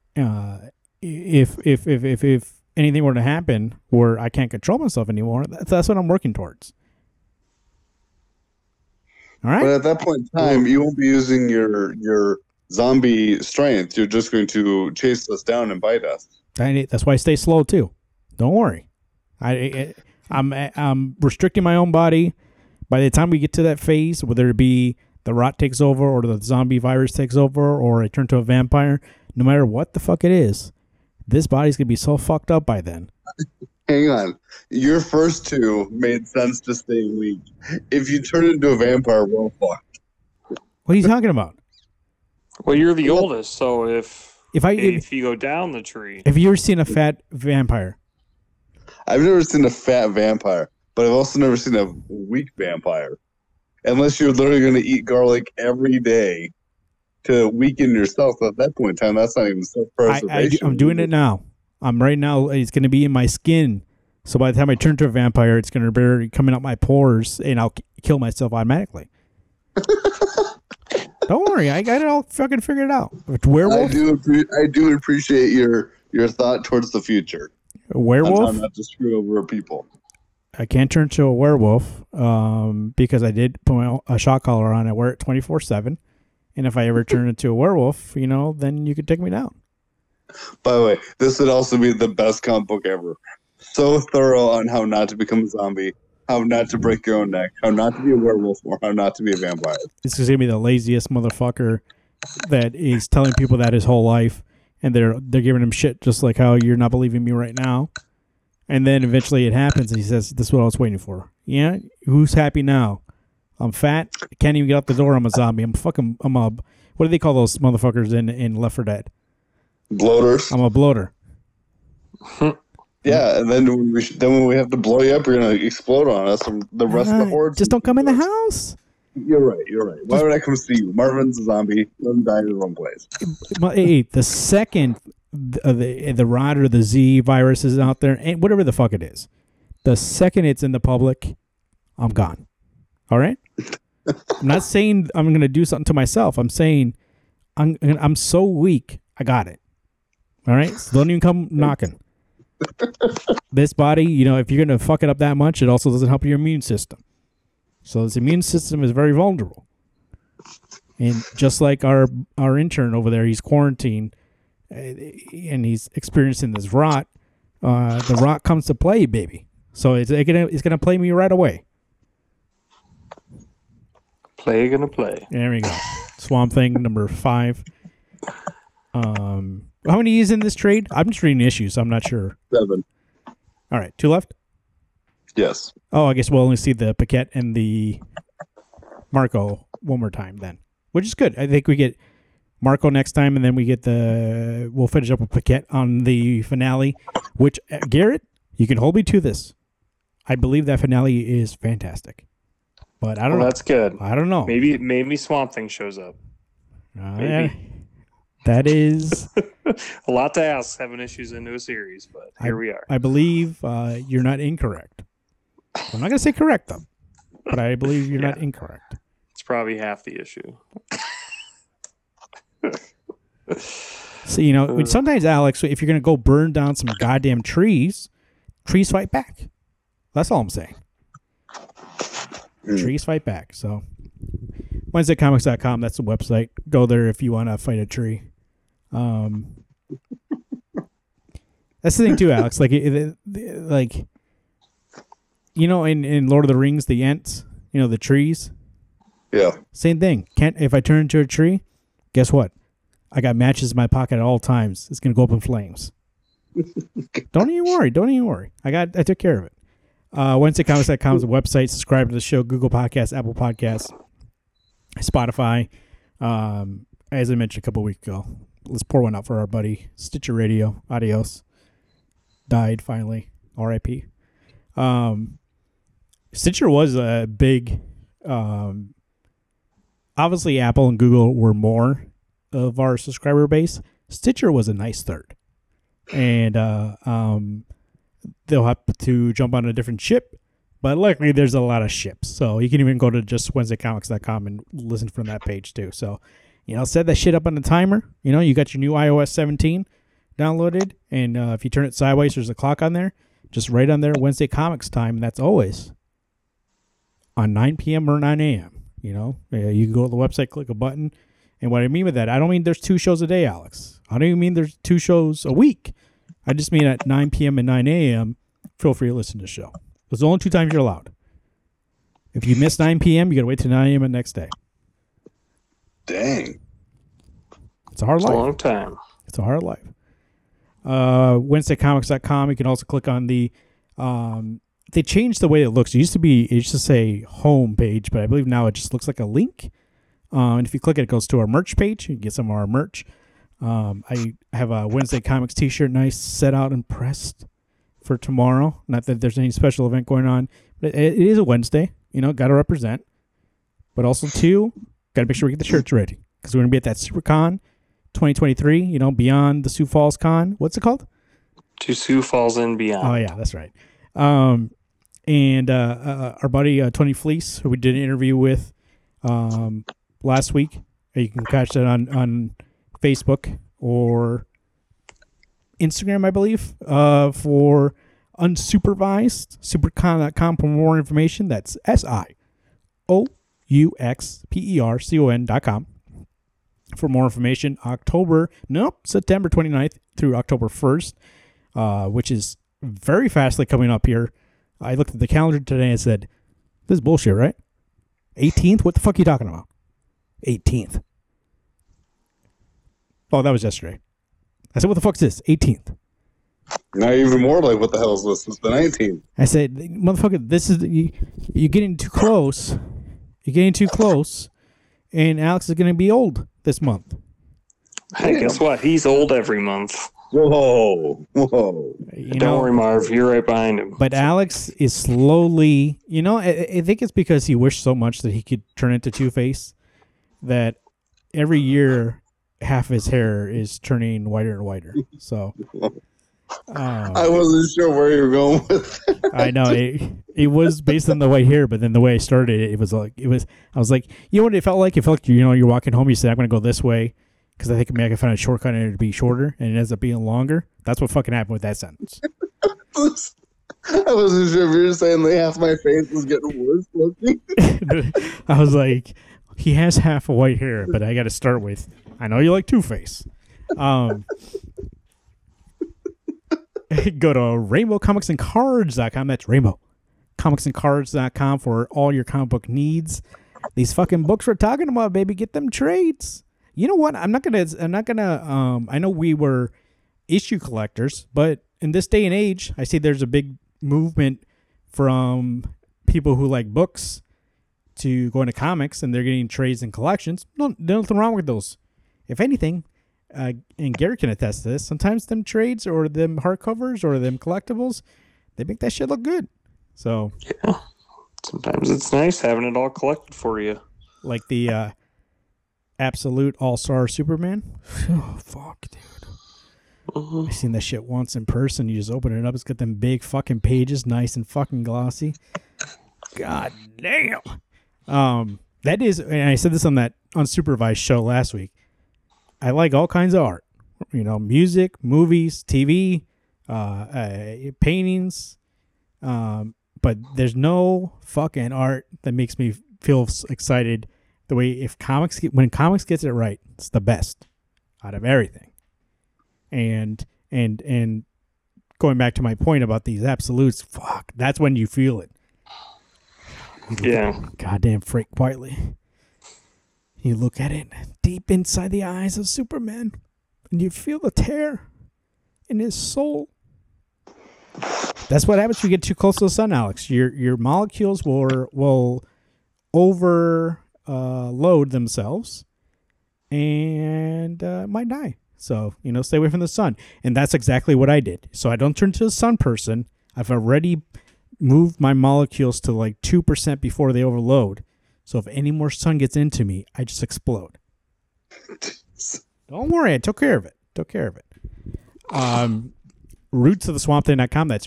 if anything were to happen where I can't control myself anymore, that's what I'm working towards. All right. But at that point in time, you won't be using your zombie strength. You're just going to chase us down and bite us. That's why I stay slow too. Don't worry. I'm restricting my own body. By the time we get to that phase, whether it be the rot takes over or the zombie virus takes over or I turn to a vampire, no matter what the fuck it is, this body's going to be so fucked up by then. Hang on. Your first two made sense to stay weak. If you turn into a vampire, well, fuck. What are you talking about? Well, you're the oldest, so if you go down the tree. Have you ever seen a fat vampire? I've never seen a fat vampire, but I've also never seen a weak vampire. Unless you're literally going to eat garlic every day to weaken yourself. At that point in time, that's not even self-preservation. I'm doing it now. Right now, it's going to be in my skin. So by the time I turn to a vampire, it's going to be coming out my pores, and I'll kill myself automatically. Don't worry, I got it all fucking figured out. Werewolf? I do appreciate your thought towards the future. A werewolf? I'm not to screw over people. I can't turn to a werewolf because I did put a shock collar on. I wear it 24/7, and if I ever turn into a werewolf, then you could take me down. By the way, this would also be the best comic book ever. So thorough on how not to become a zombie, how not to break your own neck, how not to be a werewolf, or how not to be a vampire. This is gonna be the laziest motherfucker that is telling people that his whole life, and they're giving him shit just like how you're not believing me right now. And then eventually it happens, and he says, "This is what I was waiting for." Yeah, who's happy now? I'm fat. I can't even get out the door. I'm a zombie. What do they call those motherfuckers in Left 4 Dead? Bloaters. I'm a bloater. Yeah, and then when we have to blow you up, you're gonna explode on us, and the rest of the horde. Just don't come in the house. You're right. Why would I come see you? Marvin's a zombie. Let him die in his own place. Hey, the second the rot or the Z virus is out there, and whatever the fuck it is, the second it's in the public, I'm gone. All right. I'm not saying I'm going to do something to myself. I'm saying I'm so weak. I got it. All right. So don't even come knocking. This body, if you're going to fuck it up that much, it also doesn't help your immune system. So this immune system is very vulnerable. And just like our intern over there, he's quarantined and he's experiencing this rot. The rot comes to play, baby. So it's gonna play me right away. Play gonna play. There we go. Swamp Thing number 5. How many is in this trade? I'm just reading issues, so I'm not sure. 7. All right, 2 left. Yes. Oh, I guess we'll only see the Paquette and the Marco one more time then, which is good. I think we get Marco next time, and then we'll finish up with Paquette on the finale. Which Garrett, you can hold me to this. I believe that finale is fantastic, but I don't know. That's good. I don't know. Maybe Swamp Thing shows up. Maybe. That is a lot to ask having issues into a series, but here we are. I believe you're not incorrect. I'm not going to say correct, though, but I believe you're not incorrect. It's probably half the issue. So, sometimes, Alex, if you're going to go burn down some goddamn trees fight back. That's all I'm saying. Trees fight back. So, WednesdayComics.com, that's the website. Go there if you want to fight a tree. That's the thing, too, Alex. In Lord of the Rings, the Ents, the trees. Yeah. Same thing. If I turn into a tree, guess what? I got matches in my pocket at all times. It's gonna go up in flames. Don't even worry. I took care of it. WednesdayComics.com is a website. Subscribe to the show. Google Podcasts, Apple Podcasts, Spotify. As I mentioned a couple weeks ago, let's pour one out for our buddy Stitcher Radio. Adios. Died finally. R.I.P. Stitcher was a big. Obviously, Apple and Google were more of our subscriber base. Stitcher was a nice third, and they'll have to jump on a different ship. But luckily, there's a lot of ships, so you can even go to just WednesdayComics.com and listen from that page too. So, set that shit up on the timer. You got your new iOS 17 downloaded, and if you turn it sideways, there's a clock on there. Just right on there, Wednesday Comics time. And that's always on 9 p.m. or 9 a.m. You can go to the website, click a button. And what I mean by that, I don't mean there's 2 shows a day, Alex. I don't even mean there's 2 shows a week. I just mean at 9 p.m. and 9 a.m., feel free to listen to the show. Those are the only 2 times you're allowed. If you miss 9 p.m., you got to wait till 9 a.m. the next day. Dang. It's a hard life. A long time. It's a hard life. WednesdayComics.com. You can also click on the... they changed the way it looks. It used to say home page, but I believe now it just looks like a link. And if you click it, it goes to our merch page. You can get some of our merch. I have a Wednesday Comics t-shirt, nice, set out and pressed for tomorrow. Not that there's any special event going on, but it is a Wednesday. Got to represent. But also, too, got to make sure we get the shirts ready. Because we're going to be at that SuperCon 2023, beyond the Sioux Falls Con. What's it called? To Sioux Falls and beyond. Oh, yeah, that's right. And our buddy Tony Fleece, who we did an interview with last week. You can catch that on Facebook or Instagram, I believe, for unsupervised. Supercon.com for more information. That's SIOUXPERCON.com for more information. September 29th through October 1st, which is very fastly coming up here. I looked at the calendar today and said, this is bullshit, right? 18th? What the fuck are you talking about? 18th. Oh, that was yesterday. I said, what the fuck's this? 18th. Now even more like, what the hell is this? It's the 19th. I said, motherfucker, this is... You're getting too close. You're getting too close. And Alex is going to be old this month. Hey, guess what? He's old every month. Whoa. Don't worry, Marv. You're right behind him. But Alex is slowly... I think it's because he wished so much that he could turn into Two-Face that every year half his hair is turning whiter and whiter. So... I wasn't sure where you were going with that. I know it was based on the white hair, but then the way I started it was like I was like, what it felt like? It felt like you're walking home. You said, I'm going to go this way because I think maybe I can find a shortcut and it'd be shorter, and it ends up being longer. That's what fucking happened with that sentence. I wasn't sure if you were saying like half my face was getting worse looking. I was like, he has half a white hair, but I got to start with, I know you like Two-Face. go to rainbowcomicsandcards.com. That's rainbowcomicsandcards.com for all your comic book needs. These fucking books we're talking about, baby, get them trades. You know what? I'm not gonna I know we were issue collectors, but in this day and age, I see there's a big movement from people who like books to go into comics, and they're getting trades and collections. There's nothing wrong with those. If anything, and Gary can attest to this, sometimes them trades or them hardcovers or them collectibles, they make that shit look good. So Yeah. Sometimes it's nice having it all collected for you. like the Absolute All-Star Superman. Oh, fuck, dude. Mhm. I seen that shit once in person. You just open it up. It's got them big fucking pages, nice and fucking glossy. God damn. That is, and I said this on that unsupervised show last week. I like all kinds of art. You know, music, movies, TV, paintings. But there's no fucking art that makes me feel excited the way when comics gets it right, it's the best out of everything. And going back to my point about these absolutes, fuck, that's when you feel it. Yeah. Goddamn Frank Whiteley. You look at it deep inside the eyes of Superman, and you feel the tear in his soul. That's what happens when you get too close to the sun, Alex. Your molecules will overload themselves and might die. So, stay away from the sun. And that's exactly what I did. So I don't turn to a sun person. I've already moved my molecules to like 2% before they overload. So if any more sun gets into me, I just explode. Don't worry, I took care of it. Rootsoftheswampthing.com. That's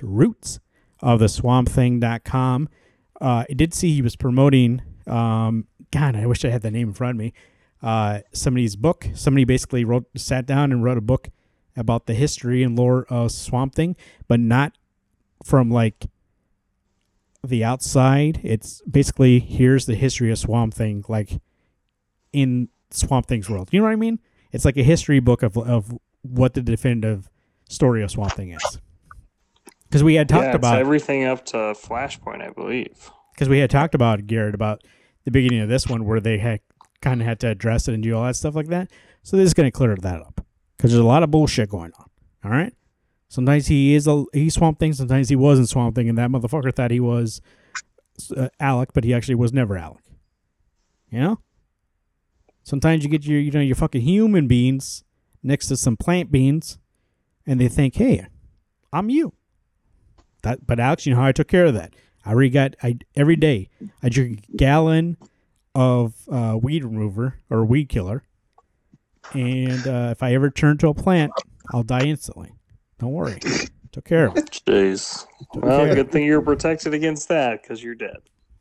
rootsoftheswampthing.com. I did see he was promoting, God, I wish I had the name in front of me. Somebody's book. Somebody basically sat down and wrote a book about the history and lore of Swamp Thing, but not from like the outside. It's basically, here's the history of Swamp Thing, like in Swamp Thing's world. You know what I mean? It's like a history book of what the definitive story of Swamp Thing is. Because we had talked about everything up to Flashpoint, I believe. Because we had talked about, Garrett, about the beginning of this one where they had kind of had to address it and do all that stuff like that. So this is going to clear that up. Because there's a lot of bullshit going on. All right? Sometimes he's Swamp Thing, sometimes he wasn't Swamp Thing, and that motherfucker thought he was Alec, but he actually was never Alec. You know? Sometimes you get your fucking human beings next to some plant beings, and they think, hey, I'm you. But Alex, you know how I took care of that? Every day, I drink a gallon of weed remover or weed killer, and if I ever turn to a plant, I'll die instantly. Don't worry. Took care of it. Jeez. Well, good thing you're protected against that because you're dead.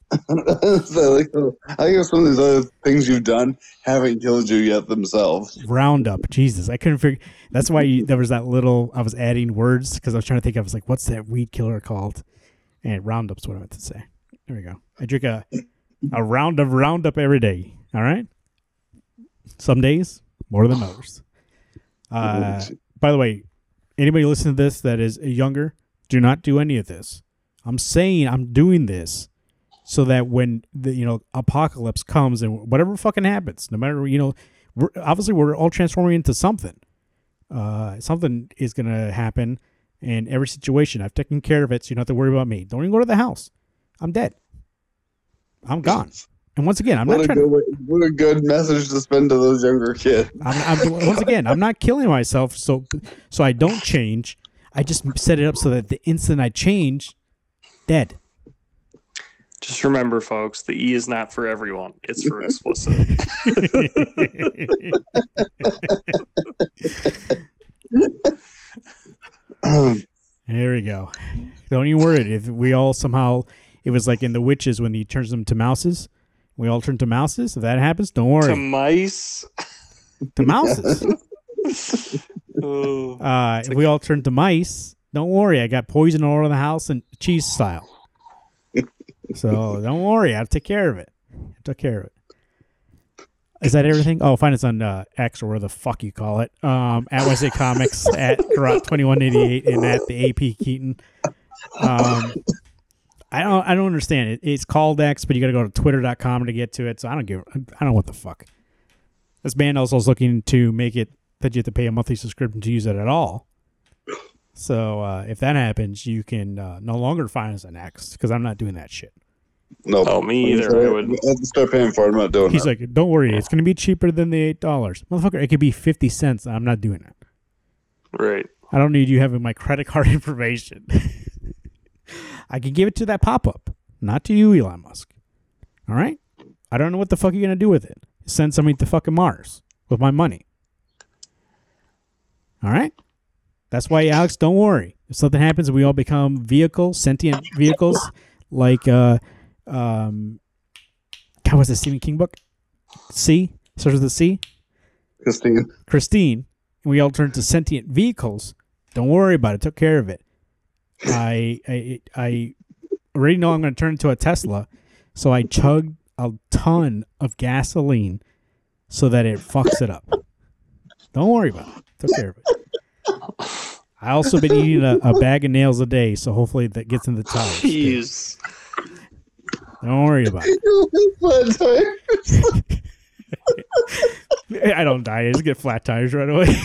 So, I guess some of these other things you've done haven't killed you yet themselves. Roundup. Jesus. I couldn't figure. That's why there was that little, I was adding words because I was trying to think. I was like, what's that weed killer called? And Roundup's what I meant to say. There we go. I drink a round of Roundup every day. All right? Some days, more than others. By the way, anybody listening to this that is younger, do not do any of this. I'm saying I'm doing this so that when the apocalypse comes and whatever fucking happens, no matter we're all transforming into something. Something is gonna happen in every situation. I've taken care of it, so you don't have to worry about me. Don't even go to the house. I'm dead. I'm gone. And once again, what a good message to spend to those younger kids. Once again, I'm not killing myself, so I don't change. I just set it up so that the instant I change, dead. Just remember, folks, the E is not for everyone. It's for explicit. There we go. Don't even worry. If we all somehow, it was like in The Witches when he turns them to mouses. We all turn to mouses. If that happens, don't worry. To mice. To mouses. If we all turn to mice, don't worry. I got poison all over the house and cheese style. So don't worry. I'll take care of it. Is that everything? Oh, find us on X or where the fuck you call it. At Wednesday Comics, at Garot2188, and at the AP Keaton. I don't understand it. It's called X, but you got to go to twitter.com to get to it. So I don't know what the fuck. This band also is looking to make it that you have to pay a monthly subscription to use it at all. So if that happens, you can no longer find us on X because I'm not doing that shit. No, Oh, me either. I would. I have to start paying for it. I'm not doing He's that. like, don't worry, it's going to be cheaper than the $8. Motherfucker, it could be 50 cents. I'm not doing that. Right. I don't need you having my credit card information. I can give it to that pop-up, not to you, Elon Musk. All right? I don't know what the fuck you're going to do with it. Send somebody to fucking Mars with my money. All right? That's why, Alex, don't worry. If something happens, we all become sentient vehicles, like, God, what's the Stephen King book? C? Starts with a C? Christine. And we all turn to sentient vehicles. Don't worry about it. Took care of it. I already know I'm going to turn into a Tesla, so I chugged a ton of gasoline so that it fucks it up. Don't worry about it. Took care of it. I also been eating a bag of nails a day, so hopefully that gets in the tires. Jeez. Don't worry about it. I don't die. I just get flat tires right away.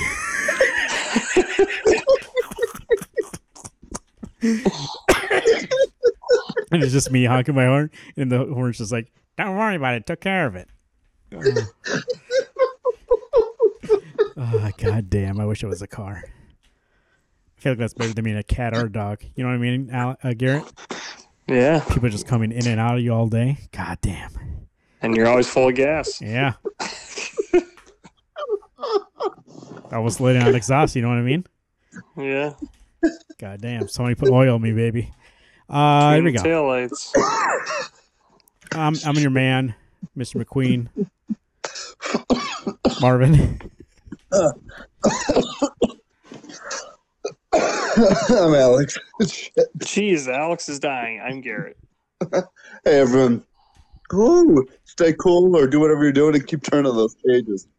And it's just me honking my horn, and the horn's just like, don't worry about it. Took care of it. Oh, God damn. I wish it was a car. I feel like that's better than being a cat or a dog. You know what I mean, Garrett? Yeah. People just coming in and out of you all day. God damn. And you're always full of gas. Yeah. I was letting out exhaust, you know what I mean? Yeah. God damn. Somebody put oil on me, baby. Here we go. Taillights. I'm your man, Mr. McQueen. Marvin. I'm Alex. Jeez, Alex is dying. I'm Garrett. Hey, everyone. Ooh, stay cool or do whatever you're doing and keep turning those pages.